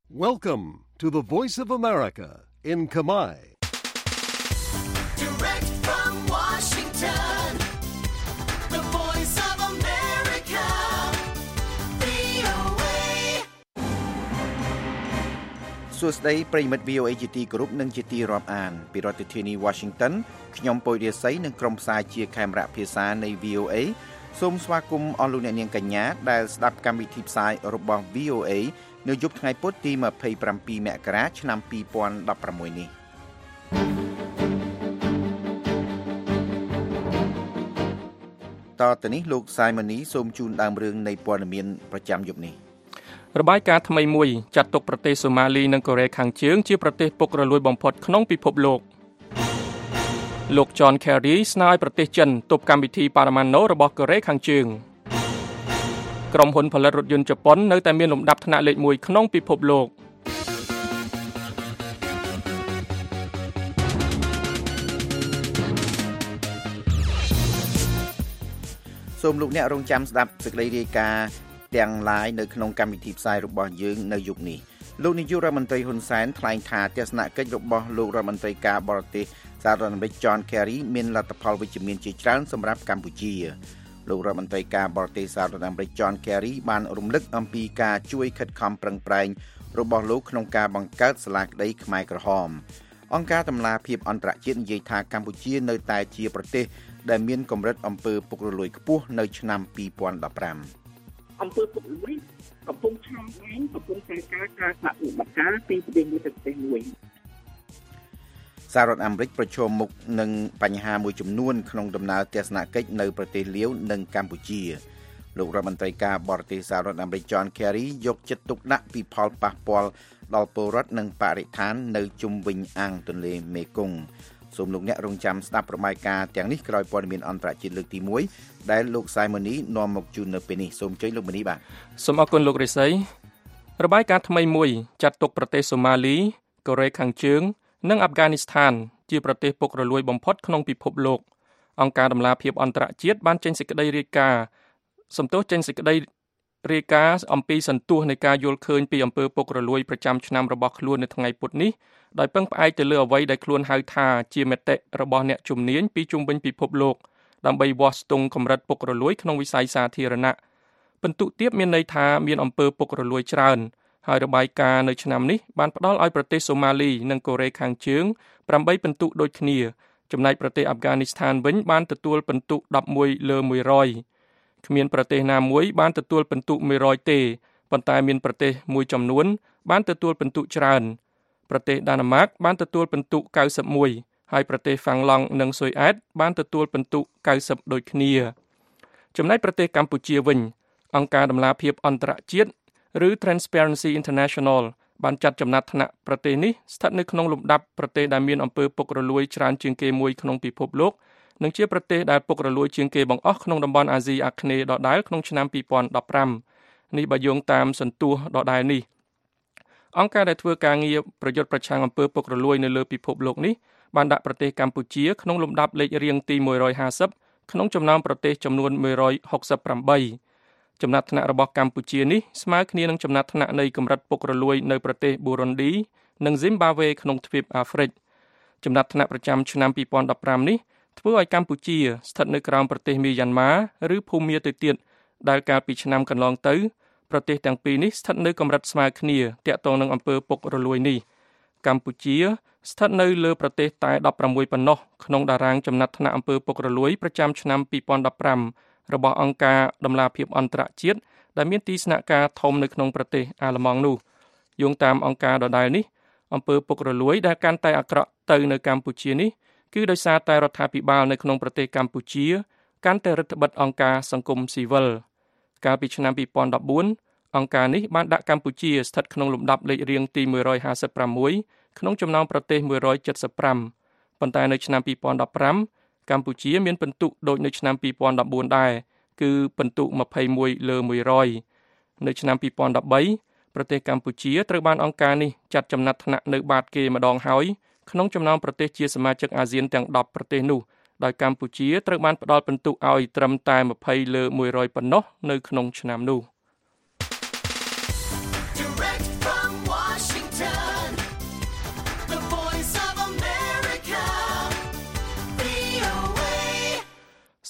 Welcome to the Voice of America in Khmer. Direct from Washington, the Voice of America, VOA. សួស្តីប្រិយមិត្ត VOA ជាទីគោរពនិងជាទីរាប់អានពីរដ្ឋធានី Washington ខ្ញុំពុយរាសីនិងក្រុមផ្សាយជាខេមរៈភាសានៃ VOA សូមស្វាគមន៍អស់លោកអ្នកនាងកញ្ញាដែលស្ដាប់កម្មវិធីផ្សាយរបស់ VOA នៅយប់ថ្ងៃពុធទី27មករាឆ្នាំ2016នេះតទៅនេះលោក Simony សូមជូនដើមរឿងនៃព័ត៌មានប្រចាំយប់នេះរបាយការណ៍ថ្មីមួយចាត់ទុកប្រទេសសូម៉ាលីនិងកូរ៉េខាងជើងជាប្រទេសពុករលួយបំផុតក្នុងពិភពលោកលោក John Kerry ស្នើឲ្យប្រទេសចិនទប់កម្មវិធីប៉ារ៉ាម៉ាណូរបស់កូរ៉េខាងជើងក្រុមហ៊ុនផលិតរថយន្តជប៉ុននៅតែមានលំដាប់ថ្នាក់លេខ1ក្នុងពិភពលោកសូមលោកអ្នករងចាំស្ដាប់សេចក្តីរាយការណ៍ទាំង live នៅក្នុងកម្មវិធីផ្សាយរបស់យើងនៅយប់នេះលោកនាយករដ្ឋមន្ត្រីហ៊ុនសែនថ្លែងថាទស្សនកិច្ចរបស់លោករដ្ឋមន្ត្រីការបរទេសសហរដ្ឋអាមេរិក John Kerry មានលទ្ធផលវិជ្ជមានជាច្រើនសម្រាប់កម្ពុជាលោករដ្ឋមន្ត្រីការបរទេសសហរដ្ឋអាមេរិក John Kerry បានរំលឹកអំពីការជួយខិតខំប្រឹងប្រែងរបស់លោកក្នុងការបង្កើតសាលាក្តីខ្មែរក្រហមអង្គការតម្លាភាពអន្តរជាតិនិយាយថាកម្ពុជានៅតែជាប្រទេសដែលមានកម្រិតអំពើពុករលួយខ្ពស់នៅឆ្នាំ2015 អំពើពុករលួយកំពុងឆាំឯងកំពុងតែការសហប្រតិបត្តិការពីប្រទេសមួយទៅប្រទេសមួយសហរដ្ឋអាមេរិកប្រឈមមុខនឹងបញ្ហាមួយចំនួនក្នុងដំណើរទស្សនកិច្ចនៅប្រទេសលាវនិងកម្ពុជាលោករដ្ឋមន្ត្រីការបរទេសសហរដ្ឋអាមេរិក John Kerry យកចិត្តទុកដាក់ពីផលប៉ះពាល់ដល់ពលរដ្ឋនិងបរិស្ថាននៅជុំវិញអាងទន្លេមេគង្គសូមលោកអ្នករងចាំស្ដាប់របាយការណ៍ទាំងនេះក្រោយព័ត៌មានអន្តរជាតិលើកទី1ដែលលោក Simony នាំមកជូននៅពេលនេះសូមជួយលោកមនីបាទសូមអរគុណលោករេសីរបាយការណ៍ថ្មីមួយចាត់ទុកប្រទេសសូម៉ាលីកូរ៉េខាងជើងនិងអាហ្វហ្គានីស្ថានជាប្រទេសពុករលួយបំផុតក្នុងពិភពលោកអង្គការដំឡាភិបអន្តរជាតិបានចេញសេចក្តីរាយការណ៍អំពីសន្ទុះនៃការយល់ឃើញពីអំពើពុករលួយប្រចាំឆ្នាំរបស់ខ្លួននៅថ្ងៃពុធនេះដោយពឹងផ្អែកទៅលើអ្វីដែលខ្លួនហៅថាជាមតិរបស់អ្នកជំនាញពីជុំវិញពិភពលោកដើម្បីវាស់ស្ទង់កម្រិតពុករលួយក្នុងវិស័យសាធារណៈបន្ទុកទៀតមានន័យថាមានអំពើពុករលួយច្រើនហើយរបាយការណ៍នៅឆ្នាំនេះបានផ្ដល់ឲ្យប្រទេសសូម៉ាលីនិងកូរ៉េខាងជើង8ពិន្ទុដូចគ្នាចំណែកប្រទេសអាហ្វហ្គានីស្ថានវិញបានទទួលពិន្ទុ11លើ100គ្មានប្រទេសណាមួយបានទទួលពិន្ទុ100ទេប៉ុន្តែមានប្រទេសមួយចំនួនបានទទួលពិន្ទុច្រើនប្រទេសដាណឺម៉ាកបានទទួលពិន្ទុ91ហើយប្រទេសហ្វាំងឡង់និងស៊ុយអែតបានទទួលពិន្ទុ90ដូចគ្នាចំណែកប្រទេសកម្ពុជាវិញអង្គការដំឡាភិបអន្តរជាតិឬ Transparency International បានចាត់ចំណាត់ថ្នាក់ប្រទេសនេះស្ថិតនៅក្នុងលំដាប់ប្រទេសដែលមានអំពើពុករលួយច្រើនជាងគេមួយក្នុងពិភពលោកនិងជាប្រទេសដែលពុករលួយជាងគេបង្អស់ក្នុងតំបន់អាស៊ីអាគ្នេយ៍ដដែលក្នុងឆ្នាំ2015នេះបើយោងតាមសន្ទុះដដែលនេះអង្គការដែលធ្វើការងារប្រយុទ្ធប្រឆាំងអំពើពុករលួយនៅលើពិភពលោកនេះបានដាក់ប្រទេសកម្ពុជាក្នុងលំដាប់លេខរៀងទី150ក្នុងចំណោមប្រទេសចំនួន168ចំណាត់ថ្នាក់របស់កម្ពុជានេះស្មើគ្នានឹងចំណាត់ថ្នាក់នៃកម្រិតពុករលួយនៅប្រទេសប៊ូរុនឌីនិងស៊ីមបាវេក្នុងទ្វីបអាហ្វ្រិកចំណាត់ថ្នាក់ប្រចាំឆ្នាំ2015នេះធ្វើឲ្យកម្ពុជាស្ថិតនៅក្រោមប្រទេសមីយ៉ាន់ម៉ាឬភូមាទៅទៀតដែលកាលពីឆ្នាំកន្លងទៅប្រទេសទាំងពីរនេះស្ថិតនៅកម្រិតស្មើគ្នាទាក់ទងនឹងអំពើពុករលួយនេះកម្ពុជាស្ថិតនៅលើប្រទេសតែ16ប៉ុណ្ណោះក្នុងតារាងចំណាត់ថ្នាក់អំពើពុករលួយប្រចាំឆ្នាំ2015របស់អង្គការដំឡាភិបអន្តរជាតិដែលមានទីស្នាក់ការធំនៅក្នុងប្រទេសអាល្លឺម៉ង់នោះយោងតាមអង្គការដដែលនេះអំពើពុករលួយដែលកាន់តែអាក្រក់ទៅនៅកម្ពុជានេះគឺដោយសារតែរដ្ឋាភិបាលនៅក្នុងប្រទេសកម្ពុជាកាន់តែរឹតបន្តឹងអង្គការសង្គមស៊ីវិលកាលពីឆ្នាំ2014អង្គការនេះបានដាក់កម្ពុជាស្ថិតក្នុងលំដាប់លេខរៀងទី156ក្នុងចំណោមប្រទេស175ប៉ុន្តែនៅឆ្នាំ2015កម្ពុជាមានពិន្ទុដូចនៅឆ្នាំ2014ដែរគឺពិន្ទុ21លើ100នៅឆ្នាំ2013ប្រទេសកម្ពុជាត្រូវបានអង្គការនេះចាត់ចំណាត់ថ្នាក់នៅបាតគេម្ដងហើយក្នុងចំណោមប្រទេសជាសមាជិកអាស៊ានទាំង10ប្រទេសនោះដោយកម្ពុជាត្រូវបានផ្ដល់ពិន្ទុឲ្យត្រឹមតែ20លើ100ប៉ុណ្ណោះនៅក្នុងឆ្នាំនោះ Direct from Washington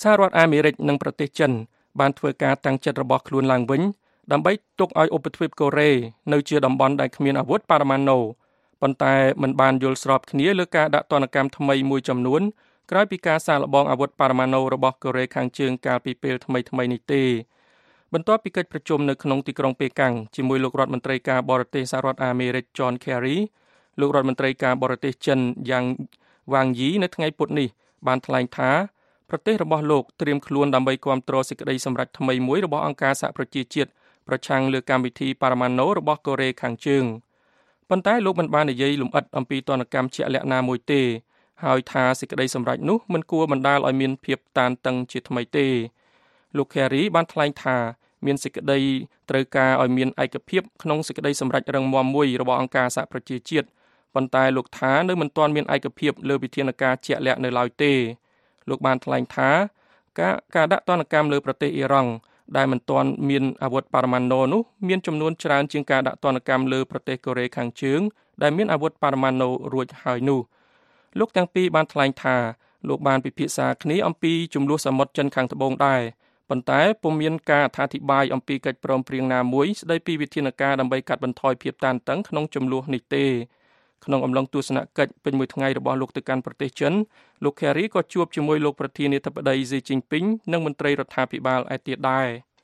សហរដ្ឋអាមេរិកនិងប្រទេសចិនបានធ្វើការតាំងចិត្តរបស់ខ្លួនឡើងវិញដើម្បីទុកឲ្យឧបទ្វីបកូរ៉េនៅជាតំបន់ដែលគ្មានអាវុធបរមាណូប៉ុន្តែមិនបានយល់ស្របគ្នាលើការដាក់ទណ្ឌកម្មថ្មីមួយចំនួនក្រោយពីការសាកល្បងអាវុធបរមាណូរបស់កូរ៉េខាងជើងកាលពីពេលថ្មីនេះទេបន្ទាប់ពីកិច្ចប្រជុំនៅក្នុងទីក្រុងប៉េកាំងជាមួយលោករដ្ឋមន្ត្រីការបរទេសសហរដ្ឋអាមេរិក John Kerry លោករដ្ឋមន្ត្រីការបរទេសចិនយ៉ាងវ៉ាងយីនៅថ្ងៃពុធនេះបានថ្លែងថាប្រទេសរបស់លោកត្រៀមខ្លួនដើម្បីគាំទ្រសេចក្តីសម្រេចថ្មីមួយរបស់អង្គការសហប្រជាជាតិប្រឆាំងលើកម្មវិធីបរមាណូរបស់កូរ៉េខាងជើងប៉ុន្តែលោកមិនបាននិយាយលម្អិតអំពីទណ្ឌកម្មជាក់លាក់ណាមួយទេហើយថាសេចក្តីសម្រេចនោះមិនគួរបណ្ដាលឲ្យមានភាពតានតឹងជាថ្មីទេលោក Kerry បានថ្លែងថាមានសេចក្តីត្រូវការឲ្យមានឯកភាពក្នុងសេចក្តីសម្រេចរឹងមាំមួយរបស់អង្គការសហប្រជាជាតិប៉ុន្តែលោកថានៅមិនទាន់មានឯកភាពលើវិធានការជាក់លាក់នៅឡើយទេលោកបានថ្លែងថាការដាក់ទណ្ឌកម្មលើប្រទេសអ៊ីរ៉ង់ដែលមិនទាន់មានអាវុធបរមាណូនោះមានចំនួនច្រើនជាងការដាក់ទណ្ឌកម្មលើប្រទេសកូរ៉េខាងជើងដែលមានអាវុធបរមាណូរួចហើយនោះលោកទាំងពីរបានថ្លែងថាលោកបានពិភាក្សាគ្នាអំពីជម្លោះសមុទ្រចិនខាងត្បូងដែរប៉ុន្តែពុំមានការអធិប្បាយអំពីកិច្ចព្រមព្រៀងណាមួយស្ដីពីវិធានការដើម្បីកាត់បន្ថយភាពតានតឹងក្នុងជម្លោះនេះទេក្នុងអំឡុងទស្សនកិច្ចពេញមួយថ្ងៃរបស់លោកទៅកាន់ប្រទេសចិនលោក Kerry ក៏ជួបជាមួយលោកប្រធានាធិបតី Xi Jinping និងមន្ត្រីរដ្ឋាភិបាលឯទៀតដែរ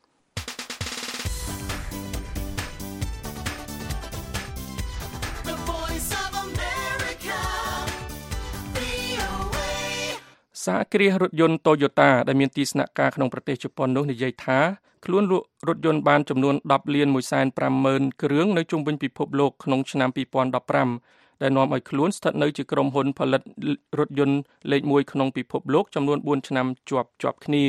The Voice of America, VOA. សហគ្រាសរថយន្ត Toyota ដែលមានទីស្នាក់ការក្នុងប្រទេសជប៉ុននោះនិយាយថាខ្លួនលក់រថយន្តបានចំនួន 10,150,000 គ្រឿងនៅជុំវិញពិភពលោកក្នុងឆ្នាំ 2015 ដែលនាំឲ្យខ្លួនស្ថិតនៅជាក្រុមហ៊ុនផលិតរថយន្តលេខ1ក្នុងពិភពលោកចំនួន4ឆ្នាំជាប់គ្នា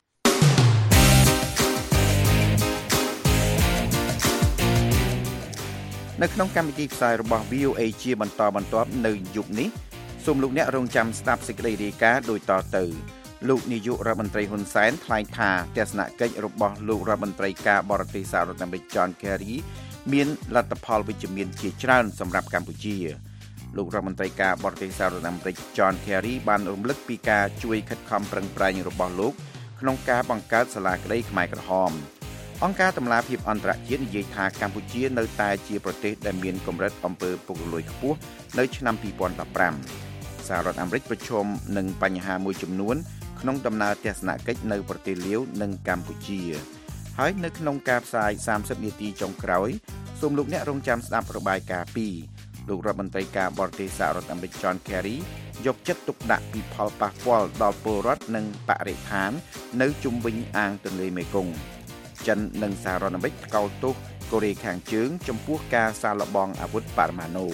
នៅក្នុងកម្មវិធីផ្សាយរបស់ VOA ជាបន្តបន្ទាប់នៅយុគនេះសូមលោកអ្នករងចាំស្ដាប់សេចក្តីរាយការណ៍ដូចតទៅលោកនាយករដ្ឋមន្ត្រីហ៊ុនសែនថ្លែងថាទស្សនកិច្ចរបស់លោករដ្ឋមន្ត្រីការបរទេសសហរដ្ឋអាមេរិក John Kerry មានលទ្ធផលវិជ្ជមានជាច្រើនសម្រាប់កម្ពុជាលោករដ្ឋមន្ត្រីការបរទេសសហរដ្ឋអាមេរិក John Kerry បានរំលឹកពីការជួយខិតខំប្រឹងប្រែងរបស់លោកក្នុងការបង្កើតសាលាក្តីខ្មែរក្រហមអង្គការតម្លាភាពអន្តរជាតិនិយាយថាកម្ពុជានៅតែជាប្រទេសដែលមានកម្រិតអំពើពុករលួយខ្ពស់នៅឆ្នាំ2015សហរដ្ឋអាមេរិកប្រឈមនឹងបញ្ហាមួយចំនួនក្នុងដំណើរទស្សនកិច្ចនៅប្រទេសលាវនិងកម្ពុជាហើយនៅក្នុងការផ្សាយ30នាទីចុងក្រោយសូមលោកអ្នករងចាំស្ដាប់របាយការណ៍ពីលោករដ្ឋមន្ត្រីការបរទេសសហរដ្ឋអាមេរិក John Kerry យកចិត្តទុកដាក់ពីផលប៉ះពាល់ដល់ពលរដ្ឋនិងបរិស្ថាននៅជុំវិញអាងទន្លេមេគង្គចិននិងសហរដ្ឋអាមេរិកថ្កោលទោសកូរ៉េខាងជើងចំពោះការសាកល្បងអាវុធបរមាណូ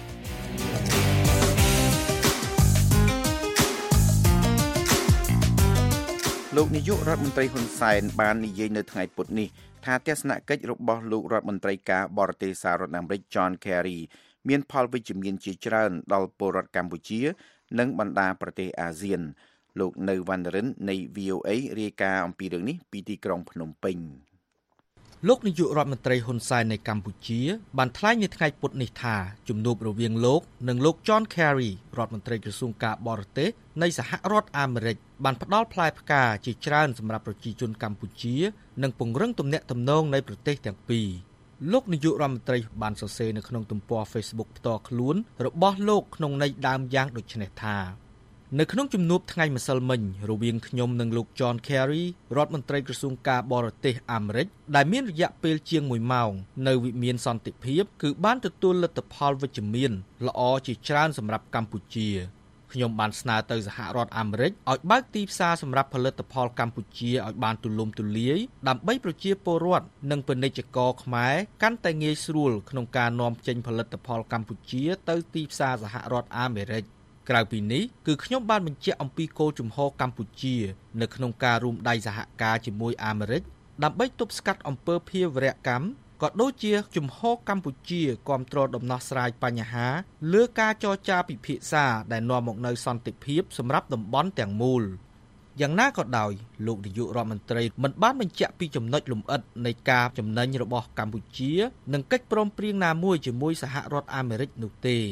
លោកនាយករដ្ឋមន្ត្រីហ៊ុនសែនបាននិយាយនៅថ្ងៃពុធនេះថាទស្សនកិច្ចរបស់លោករដ្ឋមន្ត្រីការបរទេសសហរដ្ឋអាមេរិក John Kerry មានផលវិជ្ជមានជាច្រើនដល់ពលរដ្ឋកម្ពុជានិងបណ្ដាប្រទេសអាស៊ានលោកនៅវណ្ណរិននៃ VOA រាយការណ៍អំពីរឿងនេះពីទីក្រុងភ្នំពេញលោកនាយករដ្ឋមន្ត្រីហ៊ុនសែននៃកម្ពុជាបានថ្លែងនៅថ្ងៃពុធនេះថាជំនួបរវាងលោកនិងលោក John Kerry រដ្ឋមន្ត្រីក្រសួងការបរទេសនៃសហរដ្ឋអាមេរិកបានផ្ដល់ផ្លែផ្កាជាច្រើនសម្រាប់ប្រជាជនកម្ពុជានិងពង្រឹងទំនាក់ទំនងនៃប្រទេសទាំងពីរលោកនាយករដ្ឋមន្ត្រីបានសរសេរនៅក្នុងទំព័រ Facebook ផ្ទាល់ខ្លួនរបស់លោកក្នុងន័យដើមយ៉ាងដូចនេះថានៅក្នុងជំនួបថ្ងៃម្សិលមិញរវាងខ្ញុំនិងលោក John Kerry រដ្ឋមន្ត្រីក្រសួងការបរទេសអាមេរិកដែលមានរយៈពេលជាង1ម៉ោងនៅវិមានសន្តិភាពគឺបានទទួលលទ្ធផលវិជ្ជមានល្អជាច្រើនសម្រាប់កម្ពុជាខ្ញុំបានស្នើទៅសហរដ្ឋអាមេរិកឲ្យបើកទីផ្សារសម្រាប់ផលិតផលកម្ពុជាឲ្យបានទូលំទូលាយដើម្បីប្រជាពលរដ្ឋនិងពាណិជ្ជករខ្មែរកាន់តែងាយស្រួលក្នុងការនាំចេញផលិតផលកម្ពុជាទៅទីផ្សារសហរដ្ឋអាមេរិកក្រៅពីនេះគឺខ្ញុំបានបញ្ជាក់អំពីគោលជំហរកម្ពុជានៅក្នុងការរួមដៃសហការជាមួយអាមេរិកដើម្បីទប់ស្កាត់អំពើភេរវកម្មក៏ដូចជាជំហរកម្ពុជាគាំទ្រដំណោះស្រាយបញ្ហាលើការចរចាពិភាក្សាដែលនាំមកនូវសន្តិភាពសម្រាប់តំបន់ទាំងមូលយ៉ាងណាក៏ដោយលោកនាយករដ្ឋមន្ត្រីមិនបានបញ្ជាក់ពីចំណុចលម្អិតនៃការចំណេញរបស់កម្ពុជានិងកិច្ចព្រមព្រៀងណាមួយជាមួយសហរដ្ឋអាមេរិកនោះទេ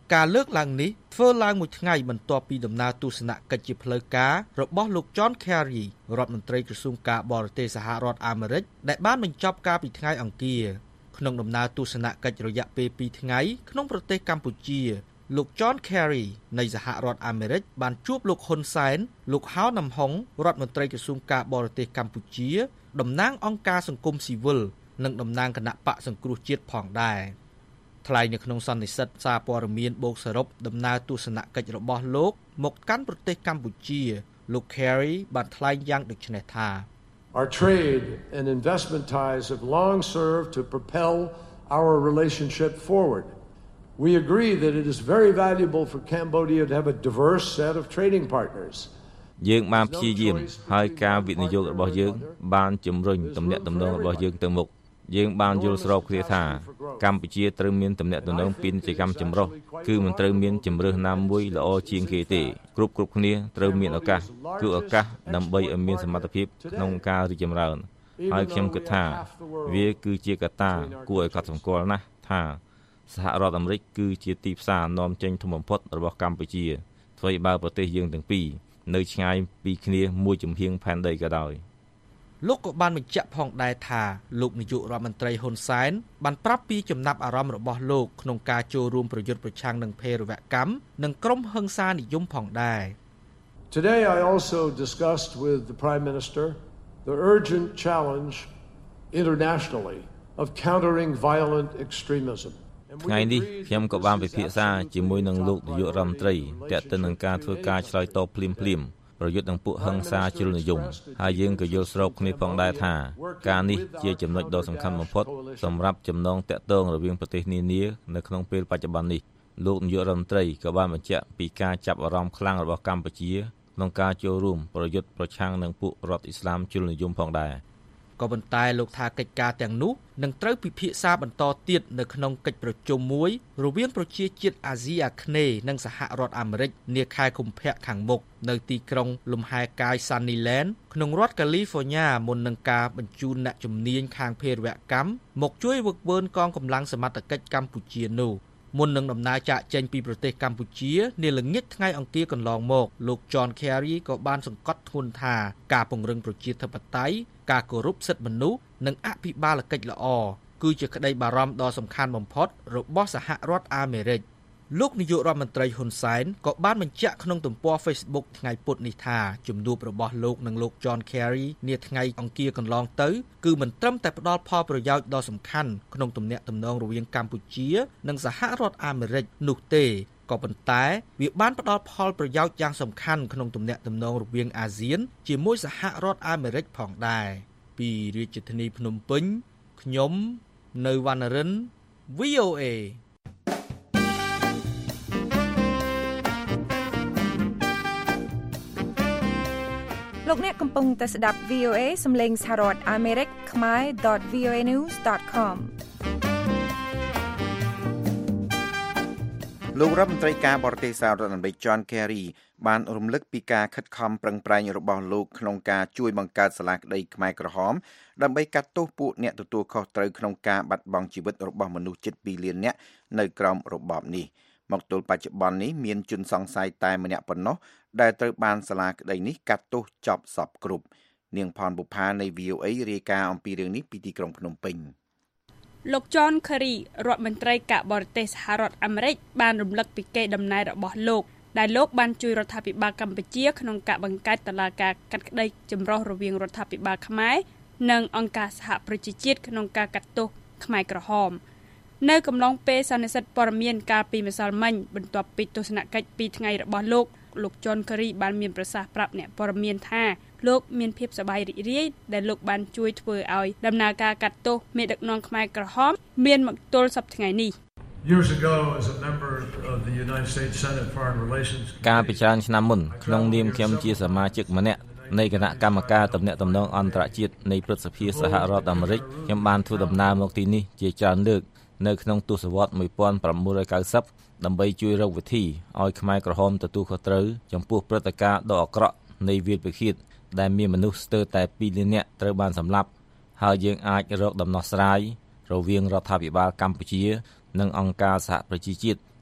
ការលើកឡើងនេះធ្វើឡើងមួយថ្ងៃបន្ទាប់ពីដំណើរទស្សនកិច្ចជាផ្លូវការរបស់លោក John Kerry រដ្ឋមន្ត្រីក្រសួងការបរទេសសហរដ្ឋអាមេរិកដែលបានបញ្ចប់កាលពីថ្ងៃអង្គារក្នុងដំណើរទស្សនកិច្ចរយៈពេល2ថ្ងៃក្នុងប្រទេសកម្ពុជាលោក John Kerry នៃសហរដ្ឋអាមេរិកបានជួបលោកហ៊ុនសែនលោកហៅណាំហុងរដ្ឋមន្ត្រីក្រសួងការបរទេសកម្ពុជាតំណាងអង្គការសង្គមស៊ីវិលនិងតំណាងគណៈបកសង្គ្រោះជាតិផងដែរថ្លែងនៅក្នុងសន្និសីទសារព័ត៌មានបូកសរុបដំណើរទស្សនកិច្ចរបស់លោកមកកាន់ប្រទេសកម្ពុជាលោក Kerry បានថ្លែងយ៉ាងដូចនេះថា Our trade and investment ties have long served to propel our relationship forward. We agree that it is very valuable for Cambodia to have a diverse set of trading partners. យើងបានព្យាយាមហើយការវិនិយោគរបស់យើងបានជំរុញទំនាក់ទំនងរបស់យើងទៅមុខយើងបានយល់ស្របគ្នាថាកម្ពុជាត្រូវមានទំនាក់ទំនងពាណិជ្ជកម្មចម្រុះគឺមិនត្រូវមានជម្រើសណាមួយល្អជាងគេទេគ្រប់គ្នាត្រូវមានឱកាសគឺឱកាសដើម្បីឲ្យមានសមត្ថភាពក្នុងការរីកចម្រើនហើយខ្ញុំគិតថាវាគឺជាកត្តាគួរឲ្យកត់សម្គាល់ណាស់ថាសហរដ្ឋអាមេរិកគឺជាទីផ្សារនាំចេញធំបំផុតរបស់កម្ពុជាអ្វីបើប្រទេសយើងទាំងពីរនៅឆ្ងាយពីគ្នាមួយចំហៀងផែនដីក៏ដោយលោកក៏បានបញ្ជាក់ផងដែរថាលោកនាយករដ្ឋមន្ត្រីហ៊ុនសែនបានប្រាប់ពីចំណាប់អារម្មណ៍របស់លោកក្នុងការចូលរួមប្រយុទ្ធប្រឆាំងនឹងភេរវកម្មនិងក្រុមហិង្សានិយមផងដែរ Today I also discussed with the Prime Minister the urgent challenge internationally of countering violent extremism. ថ្ងៃនេះខ្ញុំក៏បានពិភាក្សាជាមួយនឹងលោកនាយករដ្ឋមន្ត្រីទាក់ទិននឹងការធ្វើការឆ្លើយតបភ្លាមៗប្រយុទ្ធនឹងពួកហិង្សាជ្រុលនិយមហើយយើងក៏យល់ស្របគ្នាផងដែរថាការនេះជាចំណុចដ៏សំខាន់បំផុតសម្រាប់ចំណងតាក់ទងរវាងប្រទេសនានានៅក្នុងពេលបច្ចុប្បន្ននេះលោកនាយករដ្ឋមន្ត្រីក៏បានបញ្ជាក់ពីការចាប់អារម្មណ៍ខ្លាំងរបស់កម្ពុជាក្នុងការចូលរួមប្រយុទ្ធប្រឆាំងនឹងពួករដ្ឋអ៊ីស្លាមជ្រុលនិយមផងដែរក៏ប៉ុន្តែលោកថាកិច្ចការទាំងនោះនឹងត្រូវពិភាក្សាបន្តទៀតនៅក្នុងកិច្ចប្រជុំមួយរវាងប្រជាជាតិអាស៊ីអាគ្នេយ៍និងសហរដ្ឋអាមេរិកនាខែកុម្ភៈខាងមុខនៅទីក្រុងលំហែកាយ Sunnyland ក្នុងរដ្ឋ California មុននឹងការបញ្ជូនអ្នកជំនាញខាងភេរវកម្មមកជួយវឹកវើនកងកម្លាំងសមត្ថកិច្ចកម្ពុជានោះមុននឹងដំណើរចាកចេញពីប្រទេសកម្ពុជានាល្ងាចថ្ងៃអង្គារកន្លងមកលោក John Kerry ក៏បានសង្កត់ធ្ងន់ថាការពង្រឹងប្រជាធិបតេយ្យការគោរពសិទ្ធិមនុស្សនិងអភិបាលកិច្ចល្អគឺជាក្តីបារម្ភដ៏សំខាន់បំផុតរបស់សហរដ្ឋអាមេរិកលោកនាយករដ្ឋមន្ត្រីហ៊ុនសែនក៏បានបញ្ជាក់ក្នុងទំព័រ Facebook ថ្ងៃពុធនេះថាជំនួបរបស់លោកនិងលោក John Kerry នាថ្ងៃអង្គារកន្លងទៅគឺមិនត្រឹមតែផ្ដល់ផលប្រយោជន៍ដ៏សំខាន់ក្នុងទំនាក់ទំនងរវាងកម្ពុជានិងសហរដ្ឋអាមេរិកនោះទេក៏ប៉ុន្តែវាបានផ្ដល់ផលប្រយោជន៍យ៉ាងសំខាន់ក្នុងទំនាក់ទំនងរវាងអាស៊ានជាមួយសហរដ្ឋអាមេរិកផងដែរពីរាជធានីភ្នំពេញខ្ញុំនៅវណ្ណរិន VOA លោកអ្នកកំពុងតែស្ដាប់ VOA សំឡេងសហរដ្ឋអាមេរិកខ្មែរ.voanews.com លោករដ្ឋមន្ត្រីការបរទេសសហរដ្ឋអាមេរិក John Kerry បានរំលឹកពីការខិតខំប្រឹងប្រែងរបស់លោកក្នុងការជួយបង្កើតសាលាក្តីខ្មែរក្រហមដើម្បីកាត់ទោសពួកអ្នកទទួលខុសត្រូវក្នុងការបាត់បង់ជីវិតរបស់មនុស្សជិត2លាននាក់នៅក្រោមរបបនេះមកទល់បច្ចុប្បន្ននេះមានជនសង្ស័យតែម្នាក់ប៉ុណ្ណោះដែលត្រូវបានសាលាក្តីនេះកាត់ទោសចប់សពគ្រប់នាងផនបុប្ផានៃ VOA រាយការណ៍អំពីរឿងនេះពីទីក្រុងភ្នំពេញលោក John Kerry រដ្ឋមន្ត្រីការបរទេសសហរដ្ឋអាមេរិកបានរំលឹកពីកេរដំណែលរបស់លោកដែលលោកបានជួយរដ្ឋាភិបាលកម្ពុជាក្នុងការបង្កើតតុលាការកាត់ក្តីចម្រុះរវាងរដ្ឋាភិបាលខ្មែរនិងអង្គការសហប្រជាជាតិក្នុងការកាត់ទោសខ្មែរក្រហមនៅកំឡុងពេលសន្និសីទព័ត៌មានកាលពីម្សិលមិញបន្ទាប់ពីទស្សនកិច្ច2ថ្ងៃរបស់លោក John Kerry បានមានប្រសាសន៍ប្រាប់អ្នកព័ត៌មានថាលោកមានភាពសប្បាយរីករាយដែលលោកបានជួយធ្វើឲ្យដំណើរការកាត់ទោសមេដឹកនាំខ្មែរក្រហមមានមកទល់សប្តាហ៍ថ្ងៃនេះកាលពីច្រើនឆ្នាំមុនក្នុងនាមខ្ញុំជាសមាជិកម្នាក់នៃគណៈកម្មការទំនាក់ទំនងអន្តរជាតិនៃព្រឹទ្ធសភាសហរដ្ឋអាមេរិកខ្ញុំបានធ្វើដំណើរមកទីនេះជាច្រើនលើកនៅក្នុងទសវត្សរ៍1990ដើម្បីជួយរកវិធីឲ្យខ្មែរក្រហមទទួលខុសត្រូវចំពោះព្រឹត្តិការណ៍ដ៏អាក្រក់នៃវាលពិឃាតដែលមានមនុស្សស្ទើរតែ2លាននាក់ត្រូវបានសម្លាប់ហើយយើងអាចរកដំណោះស្រាយរវាងរដ្ឋាភិបាលកម្ពុជានិងអង្គការសហប្រជាជាតិ